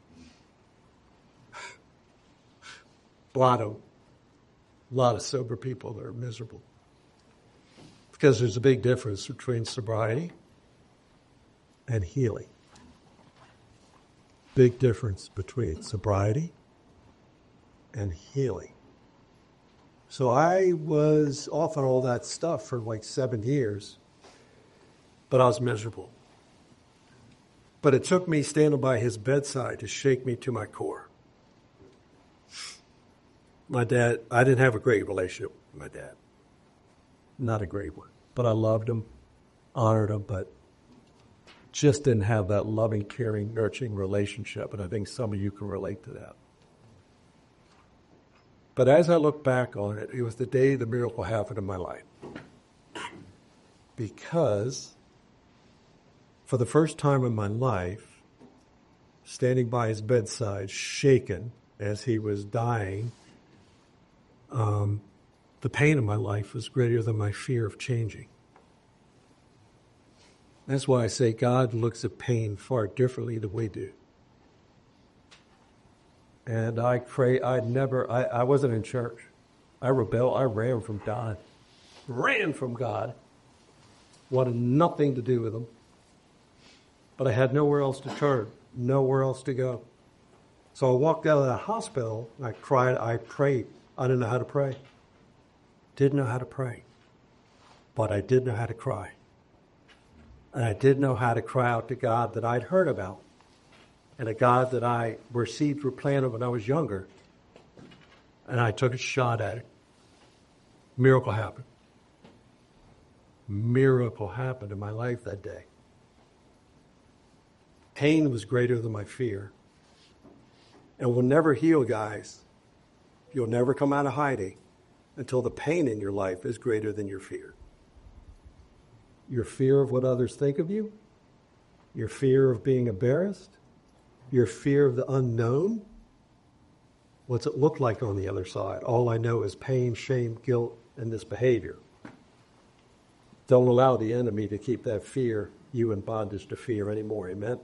a lot of, a lot of sober people that are miserable. Because there's a big difference between sobriety and healing. Big difference between sobriety and healing. So I was off on all that stuff for like seven years. But I was miserable. But it took me standing by his bedside to shake me to my core. My dad, I didn't have a great relationship with my dad. Not a great one. But I loved him, honored him, but just didn't have that loving, caring, nurturing relationship. And I think some of you can relate to that. But as I look back on it, it was the day the miracle happened in my life. Because for the first time in my life, standing by his bedside, shaken as he was dying, um, the pain in my life was greater than my fear of changing. That's why I say God looks at pain far differently than we do. And I pray, I never, I, I wasn't in church. I rebelled, I ran from God. Ran from God. Wanted nothing to do with him. But I had nowhere else to turn, nowhere else to go. So I walked out of the hospital, and I cried, I prayed. I didn't know how to pray. Didn't know how to pray. But I did know how to cry. And I did know how to cry out to God that I'd heard about. And a God that I received were planted when I was younger. And I took a shot at it. Miracle happened. Miracle happened in my life that day. Pain was greater than my fear. And we'll never heal, guys. You'll never come out of hiding until the pain in your life is greater than your fear. Your fear of what others think of you, your fear of being embarrassed, your fear of the unknown. What's it look like on the other side? All I know is pain, shame, guilt, and this behavior. Don't allow the enemy to keep that fear, you in bondage to fear anymore. Amen?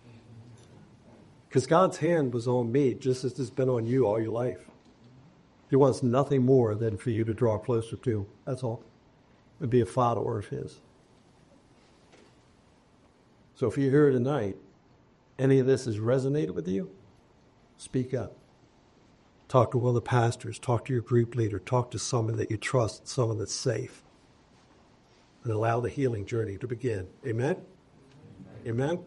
Because God's hand was on me just as it's been on you all your life. He wants nothing more than for you to draw closer to him. That's all. And be a follower of his. So if you're here tonight, any of this has resonated with you, speak up. Talk to one of the pastors. Talk to your group leader. Talk to someone that you trust, someone that's safe. And allow the healing journey to begin. Amen? Amen?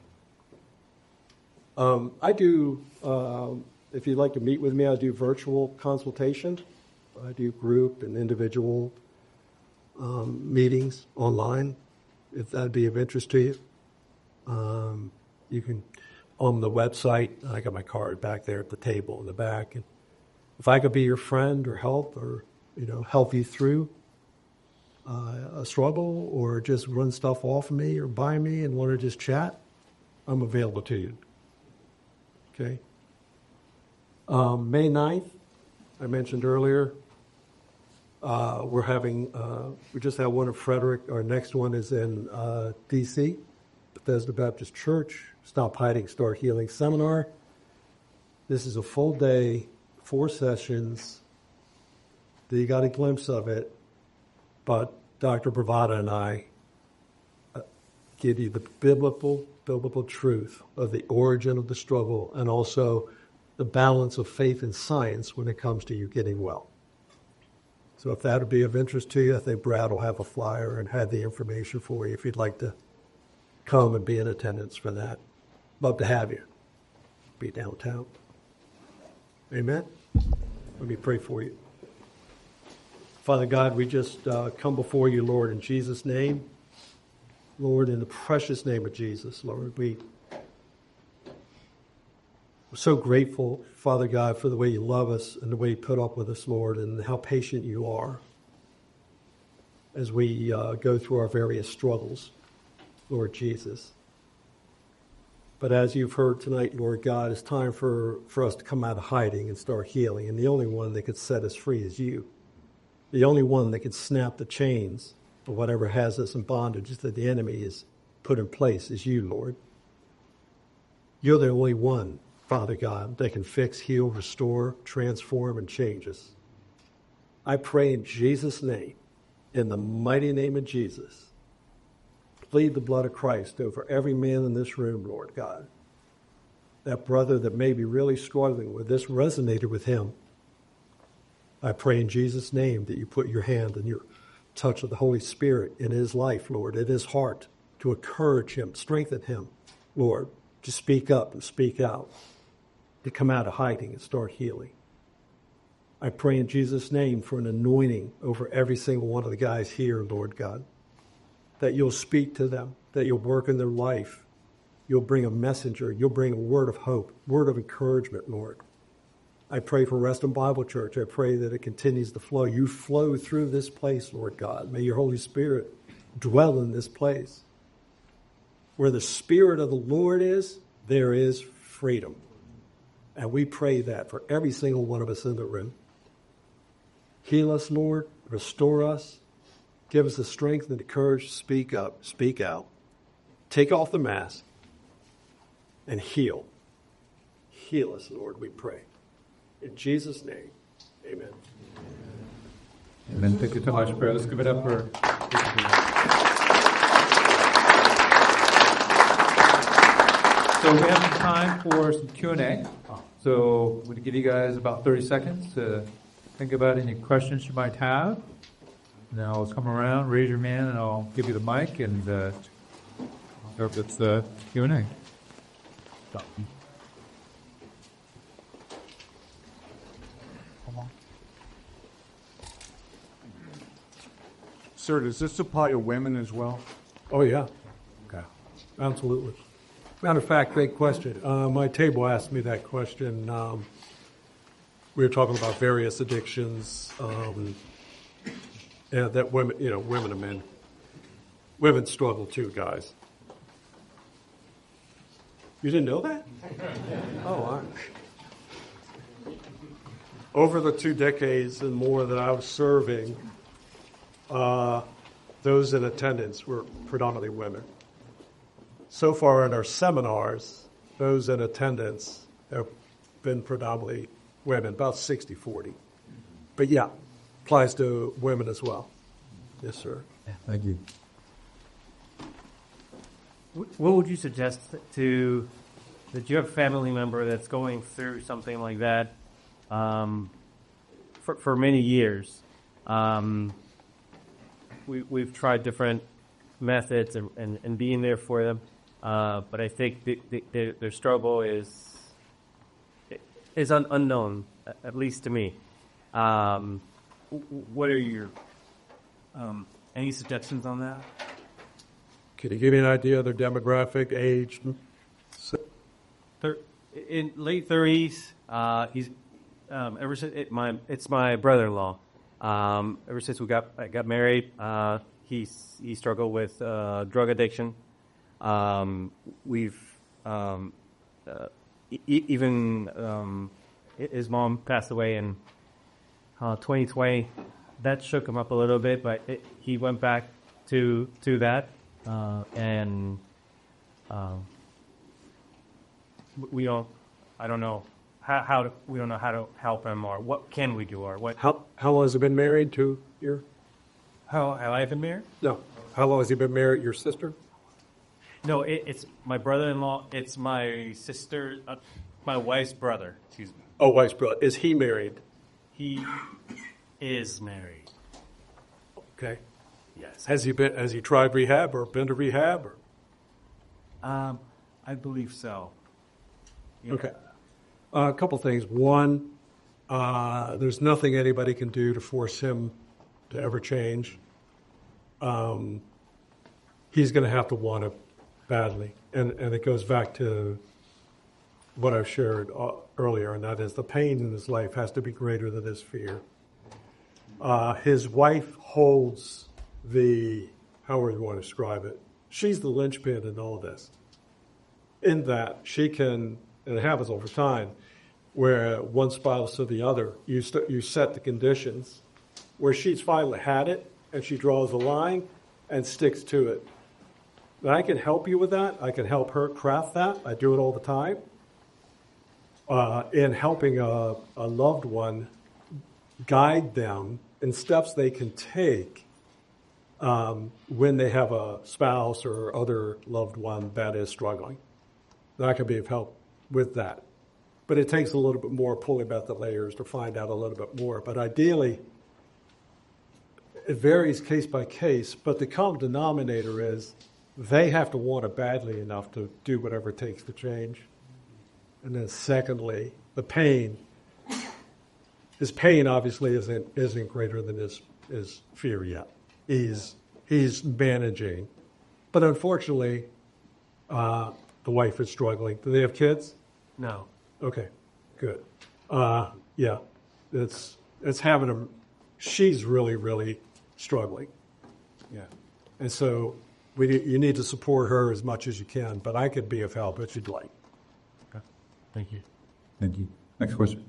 Um, I do, uh, if you'd like to meet with me, I do virtual consultation. I do group and individual um, meetings online, if that'd be of interest to you. Um, you can, on the website, I got my card back there at the table in the back. And if I could be your friend or help or, you know, help you through uh, a struggle or just run stuff off of me or by me and want to just chat, I'm available to you. Okay? Um, May ninth, I mentioned earlier, uh, we're having, uh, we just had one in Frederick. Our next one is in uh, D C, Bethesda Baptist Church, Stop Hiding, Start Healing Seminar. This is a full day, four sessions. You got a glimpse of it, but Doctor Bravada and I uh, give you the biblical, biblical truth of the origin of the struggle and also the balance of faith and science when it comes to you getting well. So if that would be of interest to you, I think Brad will have a flyer and have the information for you if you'd like to come and be in attendance for that. Love to have you. Be downtown. Amen? Let me pray for you. Father God, we just uh, come before you, Lord, in Jesus' name. Lord, in the precious name of Jesus, Lord, we We're so grateful, Father God, for the way you love us and the way you put up with us, Lord, and how patient you are as we uh, go through our various struggles, Lord Jesus. But as you've heard tonight, Lord God, it's time for, for us to come out of hiding and start healing. And the only one that could set us free is you. The only one that can snap the chains of whatever has us in bondage that the enemy has put in place is you, Lord. You're the only one, Father God, that can fix, heal, restore, transform, and change us. I pray in Jesus' name, in the mighty name of Jesus, plead the blood of Christ over every man in this room, Lord God. That brother that may be really struggling with this resonated with him. I pray in Jesus' name that you put your hand and your touch of the Holy Spirit in his life, Lord, in his heart, to encourage him, strengthen him, Lord, to speak up and speak out, to come out of hiding and start healing. I pray in Jesus' name for an anointing over every single one of the guys here, Lord God, that you'll speak to them, that you'll work in their life. You'll bring a messenger. You'll bring a word of hope, word of encouragement, Lord. I pray for Reston Bible Church. I pray that it continues to flow. You flow through this place, Lord God. May your Holy Spirit dwell in this place. Where the Spirit of the Lord is, there is freedom. And we pray that for every single one of us in the room. Heal us, Lord. Restore us. Give us the strength and the courage to speak up, speak out. Take off the mask and heal. Heal us, Lord, we pray. In Jesus' name, amen. Amen. Thank you so much, Brad. Let's give it up for... So we have some time for some Q and A. So I'm going to give you guys about thirty seconds to think about any questions you might have. Now let's come around, raise your hand, and I'll give you the mic, and uh, I hope it's the Q and A. Stop. Sir, does this apply to women as well? Oh, yeah. Okay. Absolutely. Matter of fact, great question. Uh, my table asked me that question. Um, we were talking about various addictions, um, and that women, you know, women and men. Women struggle too, guys. You didn't know that? Oh, all right. Over the two decades and more that I was serving, uh, those in attendance were predominantly women. So far in our seminars, those in attendance have been predominantly women, about sixty forty. but yeah, applies to women as well. Yes, sir. Yeah, thank you. Wh- What would you suggest to that you have a family member that's going through something like that um, for for many years? Um, we we've tried different methods and, and, and being there for them, uh, but I think the, the, their, their struggle is is un, unknown, at least to me. Um, wh- what are your um, any suggestions on that? Can you give me an idea of their demographic, age? Thir- in late thirties, uh, he's um, ever since it, my it's my brother-in-law. Um, ever since we got I got married, uh, he's he struggled with uh, drug addiction. Um, we've um, uh, e- even um, his mom passed away in uh, twenty twenty. That shook him up a little bit, but it, he went back to to that, uh, and um, we don't. I don't know how, how to, we don't know how to help him, or what can we do, or what. How how long has he been married to your? How have I been married? No. How long has he been married? Your sister? No, it, it's my brother-in-law. It's my sister, uh, my wife's brother. Excuse me. Oh, wife's brother. Is he married? He is married. Okay. Yes. Has he been? Has he tried rehab or been to rehab? Or? Um, I believe so. Yeah. Okay. Uh, a couple things. One, uh, there's nothing anybody can do to force him to ever change. Um, he's going to have to want it badly. And, and it goes back to what I've shared uh, earlier, and that is the pain in his life has to be greater than his fear. Uh, his wife holds the, however you want to describe it, she's the linchpin in all this. In that she can, and it happens over time, where one spouse or the other, you, st- you set the conditions where she's finally had it and she draws a line and sticks to it. And I can help you with that. I can help her craft that. I do it all the time. Uh, in helping a, a loved one guide them in steps they can take um, when they have a spouse or other loved one that is struggling. And I can be of help with that. But it takes a little bit more pulling back the layers to find out a little bit more. But ideally, it varies case by case, but the common denominator is they have to want it badly enough to do whatever it takes to change. And then secondly, the pain. His pain obviously isn't isn't greater than his, his fear yet. He's he's managing. But unfortunately, uh, the wife is struggling. Do they have kids? No. Okay, good. Uh, yeah, it's it's having a. She's really, really struggling. Yeah, and so we you need to support her as much as you can. But I could be of help if you'd like. Okay. Thank you. Thank you. Next question.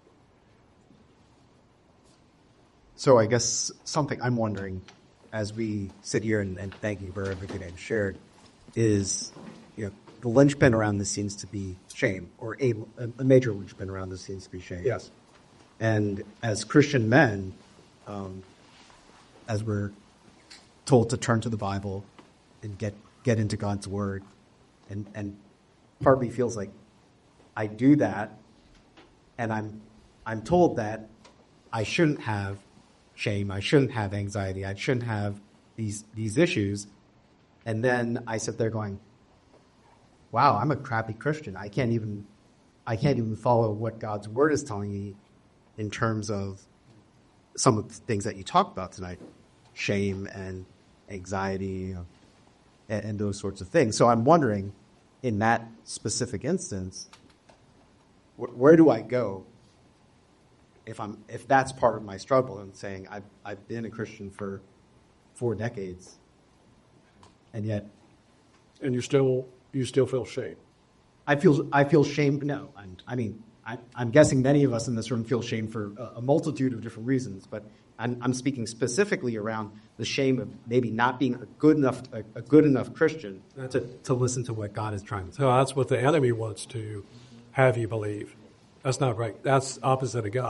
So I guess something I'm wondering as we sit here, and, and thank you for everything I've shared, is, you know, the linchpin around this seems to be shame, or a, a major linchpin around this seems to be shame. Yes. And as Christian men, um, as we're told to turn to the Bible and get, get into God's Word, and, and part of me feels like I do that, and I'm I'm told that I shouldn't have shame, I shouldn't have anxiety, I shouldn't have these these issues, and then I sit there going, wow, I'm a crappy Christian. I can't even I can't even follow what God's Word is telling me in terms of some of the things that you talked about tonight, shame and anxiety, you know, and, and those sorts of things. So I'm wondering, in that specific instance, wh- where do I go if I'm if that's part of my struggle and saying I've I've been a Christian for four decades, and yet, And you still you still feel shame. I feel I feel shame. No, I'm, I mean I, I'm guessing many of us in this room feel shame for a, a multitude of different reasons, but I'm, I'm speaking specifically around the shame of maybe not being a good enough a, a good enough Christian to, to listen to what God is trying to say. So that's what the enemy wants to have you believe. That's not right. That's opposite of God.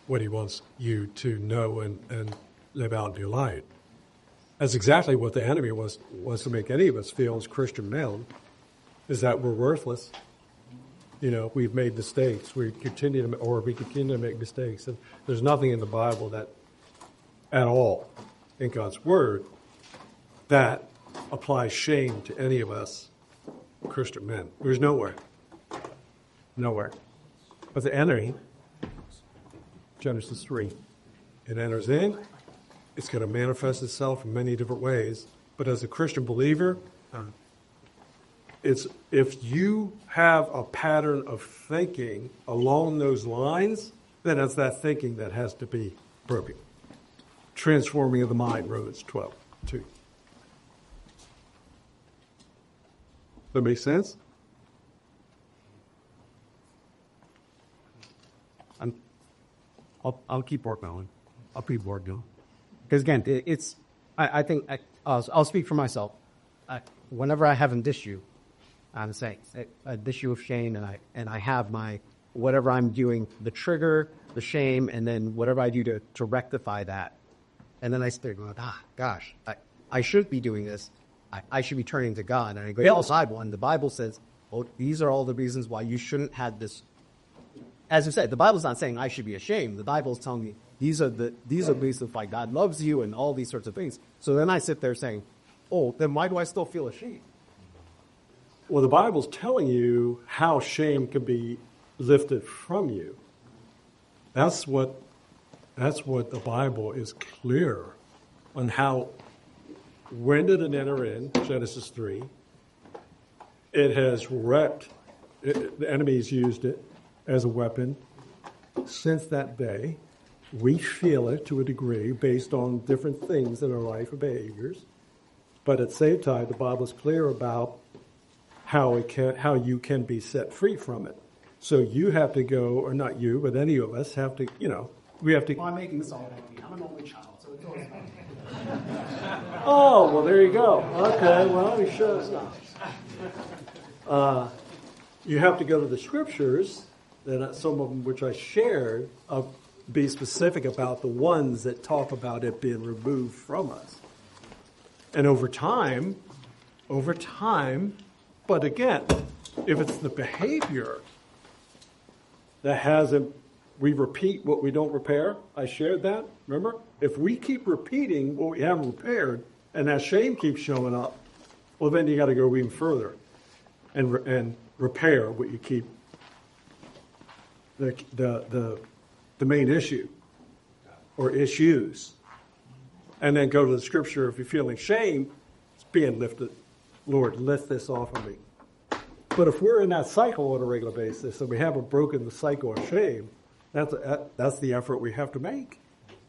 what he wants you to know and, and live out in your light. That's exactly what the enemy wants, wants to make any of us feel as Christian men, is that we're worthless. You know, we've made mistakes. We continue to, or we continue to make mistakes. And there's nothing in the Bible that, at all, in God's Word, that applies shame to any of us Christian men. There's nowhere. Nowhere. But the enemy, Genesis three, it enters in. It's going to manifest itself in many different ways. But as a Christian believer, it's if you have a pattern of thinking along those lines, then it's that thinking that has to be broken. Transforming of the mind, Romans twelve, two. That make sense? I'm, I'll, I'll keep working on it. I'll keep working on it. Because again, it, it's, I, I think, I, I'll, I'll speak for myself. I, whenever I have an issue, I'm saying, an issue of shame, and I, and I have my, whatever I'm doing, the trigger, the shame, and then whatever I do to, to rectify that. And then I start going, ah, gosh, I, I should be doing this. I, I should be turning to God. And I go, oh, side one, the Bible says, oh, these are all the reasons why you shouldn't have this. As you said, the Bible's not saying I should be ashamed. The Bible's telling me these are the these are reasons why God loves you and all these sorts of things. So then I sit there saying, oh, then why do I still feel ashamed? Well, the Bible's telling you how shame can be lifted from you. That's what that's what the Bible is clear on how. When did it enter in? Genesis three. It has wrecked. It, the enemy's used it as a weapon since that day. We feel it to a degree based on different things in our life and behaviors. But at the same time, the Bible is clear about how it can, how you can be set free from it. So you have to go, or not you, but any of us have to, you know, we have to. Well, I'm making this all about me. I'm an only child, so it's always about me. Oh, well, there you go. Okay, well, he shows not. Uh, you have to go to the scriptures, that some of them which I shared, uh, be specific about the ones that talk about it being removed from us. And over time, over time, but again, if it's the behavior that hasn't, we repeat what we don't repair. I shared that, remember? If we keep repeating what we haven't repaired, and that shame keeps showing up, well, then you got to go even further and and repair what you keep, the the the, the main issue or issues, and then go to the scripture. If you're feeling shame, it's being lifted. Lord, lift this off of me. But if we're in that cycle on a regular basis and we haven't broken the cycle of shame, that's a, that's the effort we have to make.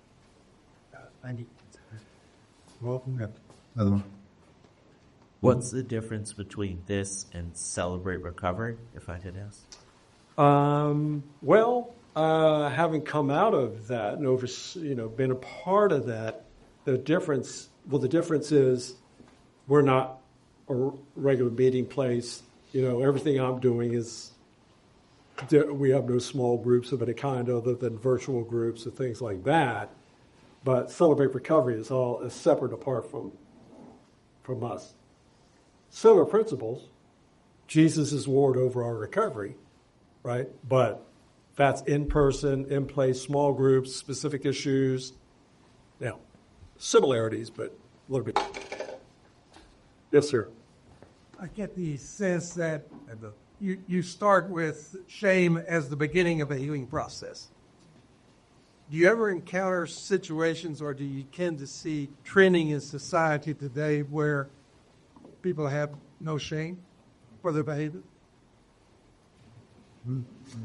Well, yeah. Another one. What's the difference between this and Celebrate Recovery, if I could ask? Um, well, uh, having come out of that and over, you know, been a part of that, the difference, well, the difference is we're not a regular meeting place. You know, everything I'm doing is, we have no small groups of any kind other than virtual groups and things like that. But Celebrate Recovery is all is separate apart from from us. Similar principles. Jesus is Lord over our recovery, right? But that's in person, in place, small groups, specific issues. Now, similarities, but a little bit. Yes, sir. I get the sense that you, you start with shame as the beginning of a healing process. Do you ever encounter situations, or do you tend to see trending in society today where people have no shame for their behavior? Mm-hmm.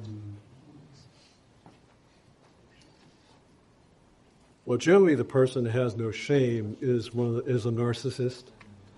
Well, generally, the person that has no shame is one of the, is a narcissist,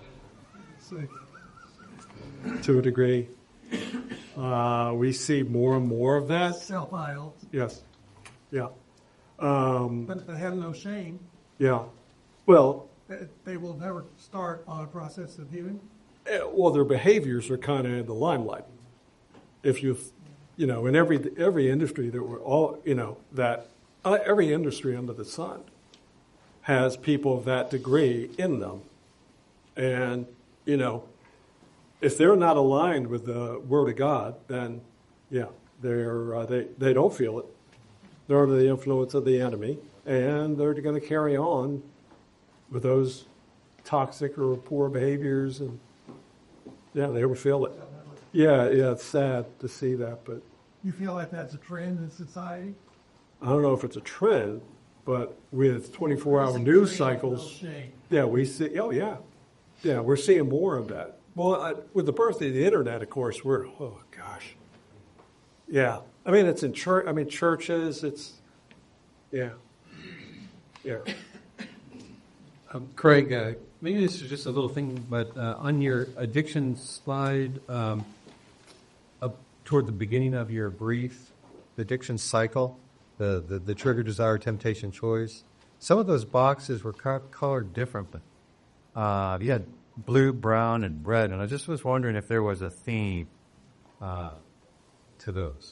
to a degree. Uh, we see more and more of that. Self-idols. Yes. Yeah. Um, But if they have no shame, yeah. Well, they- they will never start on a process of healing. eh, well, their behaviors are kind of in the limelight. If you, you know, in every every industry that we're all, you know, that uh, every industry under the sun has people of that degree in them. And, you know, if they're not aligned with the Word of God, then, yeah, they're, uh, they, they don't feel it. They're under the influence of the enemy, and they're going to carry on with those toxic or poor behaviors, and, yeah, they will feel it. Yeah, yeah, it's sad to see that, but You feel like that's a trend in society? I don't know if it's a trend, but with twenty-four hour news cycles, yeah, we see, oh, yeah. Yeah, we're seeing more of that. Well, I, with the birth of the internet, of course, we're, oh, gosh. Yeah. I mean, it's in church, I mean, churches, it's, yeah. Yeah. Um, Craig, uh, maybe this is just a little thing, but uh, on your addiction slide, um, up toward the beginning of your brief, The addiction cycle, the, the, the trigger, desire, temptation, choice. Some of those boxes were co- colored different, but uh, you had blue, brown, and red, and I just was wondering if there was a theme uh, to those.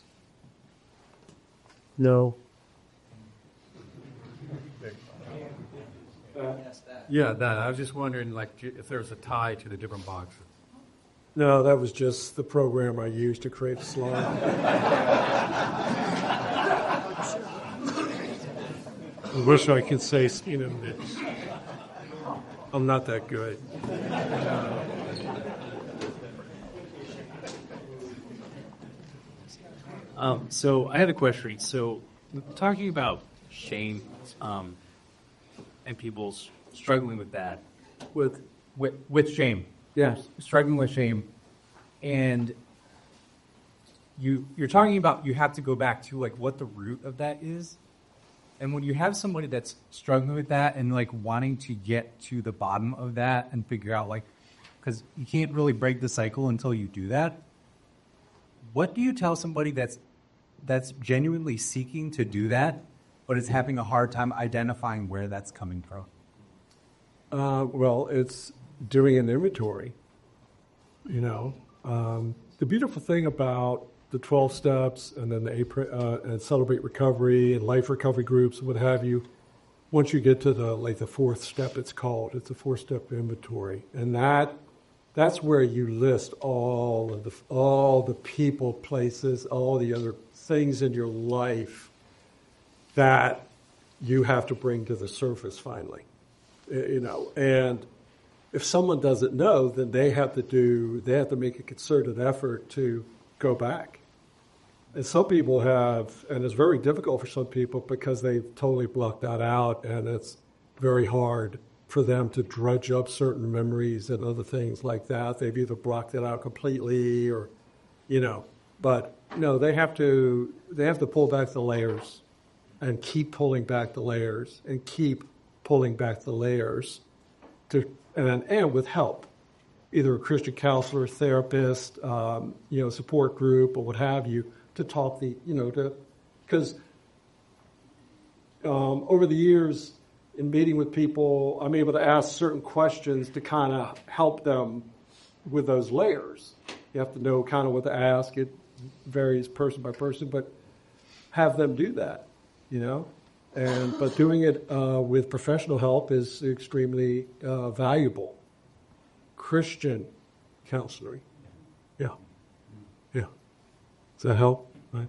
No. yeah, that I was just wondering, like, if there was a tie to the different boxes. No, that was just the program I used to create a slide. I wish I could say seen him this. I'm not that good. Um, so I had a question. So talking about shame um, and people struggling with that, With With, with shame. Yeah. Struggling with shame. And you, you're talking about you have to go back to like what the root of that is. And when you have somebody that's struggling with that and like wanting to get to the bottom of that and figure out like, because you can't really break the cycle until you do that. What do you tell somebody that's that's genuinely seeking to do that, but is having a hard time identifying where that's coming from? Uh, well, it's doing an inventory. You know, um, the beautiful thing about the twelve steps and then the April, uh, and Celebrate Recovery and Life Recovery groups and what have you, once you get to the like the fourth step, it's called it's a four step inventory, and that that's where you list all of the all the people, places, all the other things in your life that you have to bring to the surface finally. You know, and if someone doesn't know, then they have to do, they have to make a concerted effort to go back. And some people have, and it's very difficult for some people because they've totally blocked that out, and it's very hard for them to drudge up certain memories and other things like that. They've either blocked it out completely or, you know, but no, they have to, they have to pull back the layers and keep pulling back the layers and keep pulling back the layers to, and, and with help, either a Christian counselor, therapist, um, you know, support group or what have you, to talk the, you know, to, because um, over the years in meeting with people, I'm able to ask certain questions to kind of help them with those layers. You have to know kind of what to ask. It varies person by person, but have them do that, you know. And but doing it uh, with professional help is extremely uh, valuable. Christian counseling, yeah, yeah. Does that help? Right.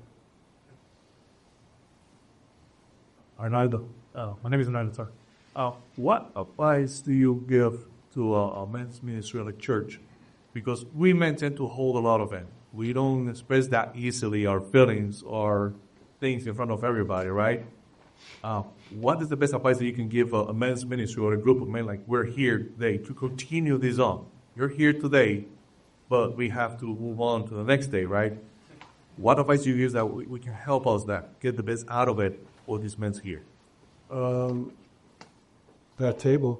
Arnaldo, uh, my name is Arnaldo. Sorry. Uh, what advice do you give to a, a men's ministry like church? Because we men tend to hold a lot of it. We don't express that easily our feelings or things in front of everybody, right? Uh, what is the best advice that you can give a, a men's ministry or a group of men like we're here today to continue this on? You're here today, but we have to move on to the next day, right? What advice do you give that we, we can help us that get the best out of it for these men here? Um, that table,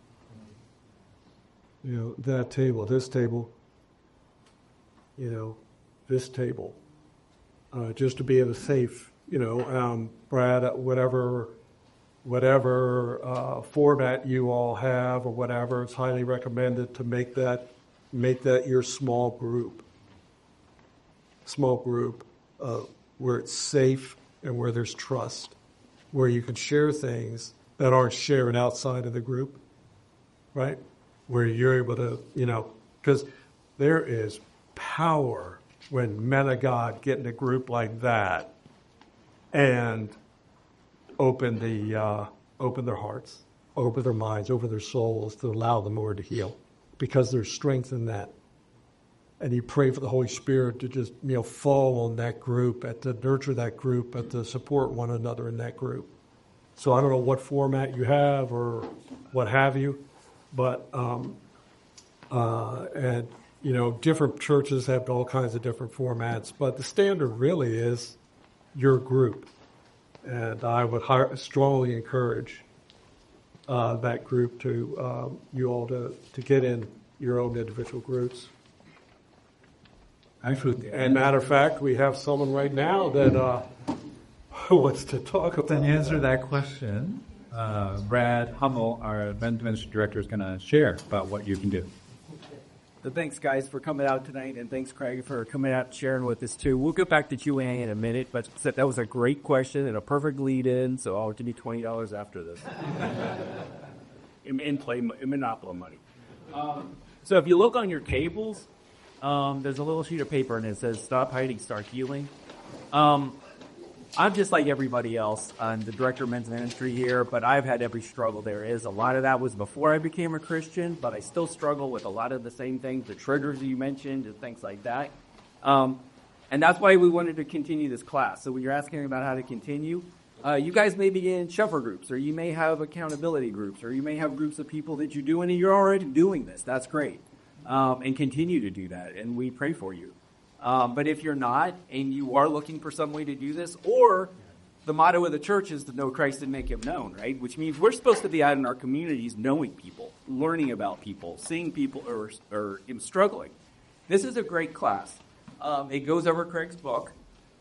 you know, that table, this table, you know, this table, uh, just to be in a safe, you know, um, Brad, whatever, whatever uh, format you all have or whatever, it's highly recommended to make that, make that your small group, small group, uh, where it's safe and where there's trust. where you can share things that aren't shared outside of the group, right? Where you're able to, you know, because there is power when men of God get in a group like that and open the uh, open their hearts, open their minds, open their souls to allow the Lord to heal, because there's strength in that. And you pray for the Holy Spirit to just, you know, fall on that group, and to nurture that group, and to support one another in that group. So I don't know what format you have or what have you, but um, uh, and you know, different churches have all kinds of different formats. But the standard really is your group, and I would hi- strongly encourage uh, that group to uh, you all to to get in your own individual groups. Actually, and matter of fact, we have someone right now that uh, wants to talk about to that. answer that question. Uh, Brad Hummel, our men's ministry director, is going to share about what you can do. So thanks, guys, for coming out tonight, and thanks, Craig, for coming out and sharing with us, too. We'll get back to Q and A in a minute, but that was a great question and a perfect lead-in, so I'll give you twenty dollars after this. in, in play, in Monopoly money. Um, so if you look on your cables, um, there's a little sheet of paper, and it says, Stop Hiding, Start Healing. Um, I'm just like everybody else. I'm the director of men's ministry here, but I've had every struggle there is. A lot of that was before I became a Christian, but I still struggle with a lot of the same things, the triggers you mentioned and things like that. Um, and that's why we wanted to continue this class. So when you're asking about how to continue, uh, you guys may be in shepherd groups, or you may have accountability groups, or you may have groups of people that you do, and you're already doing this. That's great. Um, and continue to do that, and we pray for you. Um, but if you're not, and you are looking for some way to do this, or the motto of the church is to know Christ and make him known, right? Which means we're supposed to be out in our communities knowing people, learning about people, seeing people or, or struggling. This is a great class. Um, it goes over Craig's book.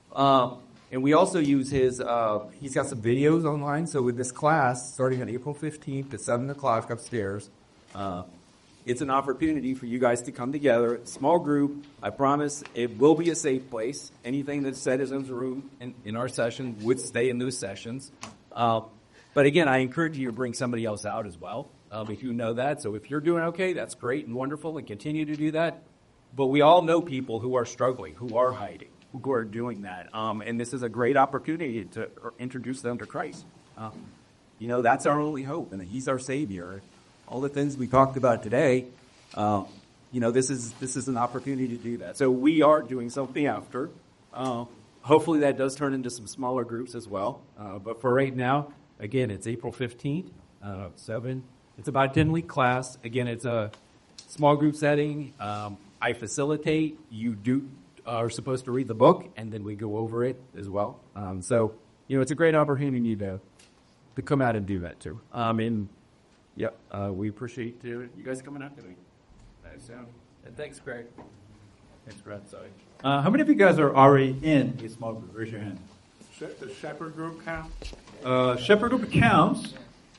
Um, and we also use his, uh, he's got some videos online. So with this class, starting on April fifteenth at seven o'clock upstairs, uh, it's an opportunity for you guys to come together, small group. I promise it will be a safe place. Anything that's said is in the room in, in our session would stay in those sessions. Uh, but again, I encourage you to bring somebody else out as well, um, if you know that. So if you're doing okay, that's great and wonderful, and continue to do that. But we all know people who are struggling, who are hiding, who are doing that. Um, and this is a great opportunity to introduce them to Christ. Uh, you know, that's our only hope, and he's our Savior. All the things we talked about today, uh, you know, this is this is an opportunity to do that. So we are doing something after. Uh, hopefully that does turn into some smaller groups as well. Uh, but for right now, again, it's April fifteenth, uh, seven. It's about a ten-week class. Again, it's a small group setting. Um, I facilitate. You do are supposed to read the book, and then we go over it as well. Um, so, you know, it's a great opportunity to to come out and do that too. Um, and Yep, uh, we appreciate uh, you guys coming out today. Nice, yeah. And thanks, Craig. Thanks, Brad. Sorry. Uh, how many of you guys are already in a small group? Raise your hand. The shepherd group count? Uh, shepherd group counts,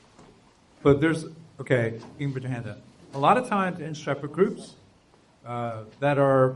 but there's, okay, you can put your hand up. A lot of times in shepherd groups uh, that are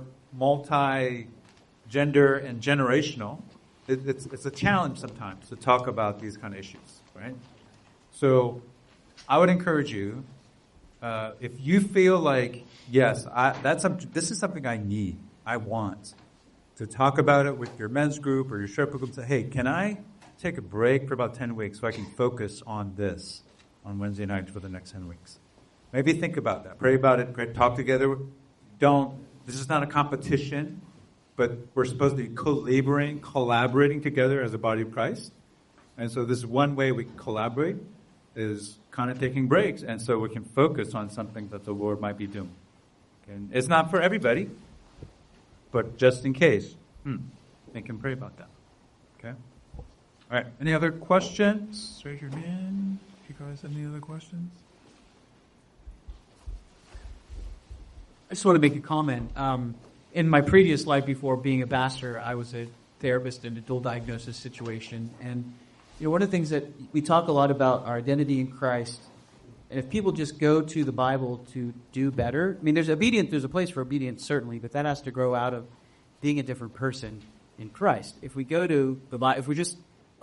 multi-gender and generational, it, it's, it's a challenge sometimes to talk about these kind of issues, right? So I would encourage you, uh, if you feel like, yes, I, that's a, this is something I need, I want, to talk about it with your men's group or your shepherd group. Say, hey, can I take a break for about ten weeks so I can focus on this on Wednesday nights for the next ten weeks? Maybe think about that. Pray about it. Pray, talk together. Don't. This is not a competition, but we're supposed to be co-laboring, collaborating together as a body of Christ. And so this is one way we can collaborate, is kind of taking breaks, and so we can focus on something that the Lord might be doing. And it's not for everybody, but just in case, hmm, think and pray about that. Okay? All right. Any other questions? Raise your hand. You guys have any other questions? I just want to make a comment. Um, in my previous life before being a pastor, I was a therapist in a dual diagnosis situation, and you know, one of the things that we talk a lot about our identity in Christ, and if people just go to the Bible to do better, I mean, there's obedience, there's a place for obedience, certainly, but that has to grow out of being a different person in Christ. If we go to the Bible, if we just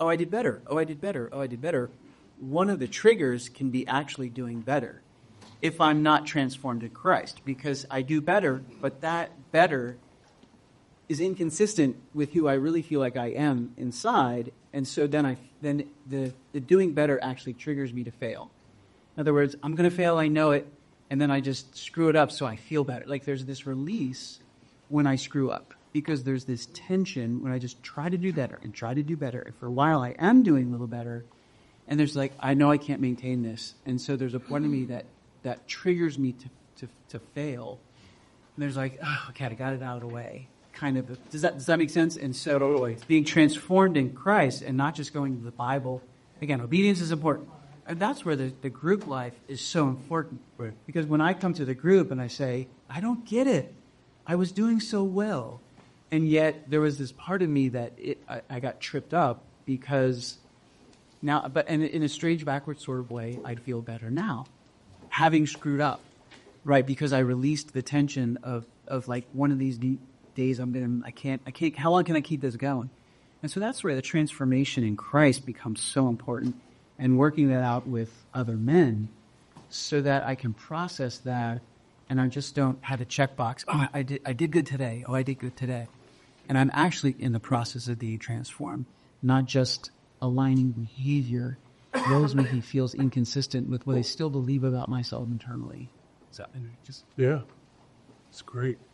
oh, I did better. Oh, I did better. Oh, I did better. One of the triggers can be actually doing better if I'm not transformed in Christ, because I do better, but that better is inconsistent with who I really feel like I am inside, and so then I then the, the doing better actually triggers me to fail. In other words, I'm going to fail, I know it, and then I just screw it up so I feel better. Like there's this release when I screw up, because there's this tension when I just try to do better and try to do better. And for a while I am doing a little better, and there's like, I know I can't maintain this. And so there's a part of me that, that triggers me to, to, to fail. And there's like, oh, okay, I got it out of the way. Kind of, a, does that does that make sense? And so totally. Being transformed in Christ and not just going to the Bible. Again, obedience is important. And that's where the, the group life is so important. Right. Because when I come to the group and I say, I don't get it. I was doing so well. And yet there was this part of me that it, I, I got tripped up because now, but and in a strange backward sort of way, I'd feel better now, having screwed up, right? Because I released the tension of, of like one of these deep days I'm gonna, I can't, I can't, how long can I keep this going? And so that's where the transformation in Christ becomes so important, and working that out with other men so that I can process that, and I just don't have a checkbox. Oh, I did, I did good today. Oh, I did good today. And I'm actually in the process of being transformed, not just aligning behavior those when he feels inconsistent with what I still believe about myself internally. So, just Yeah, it's great.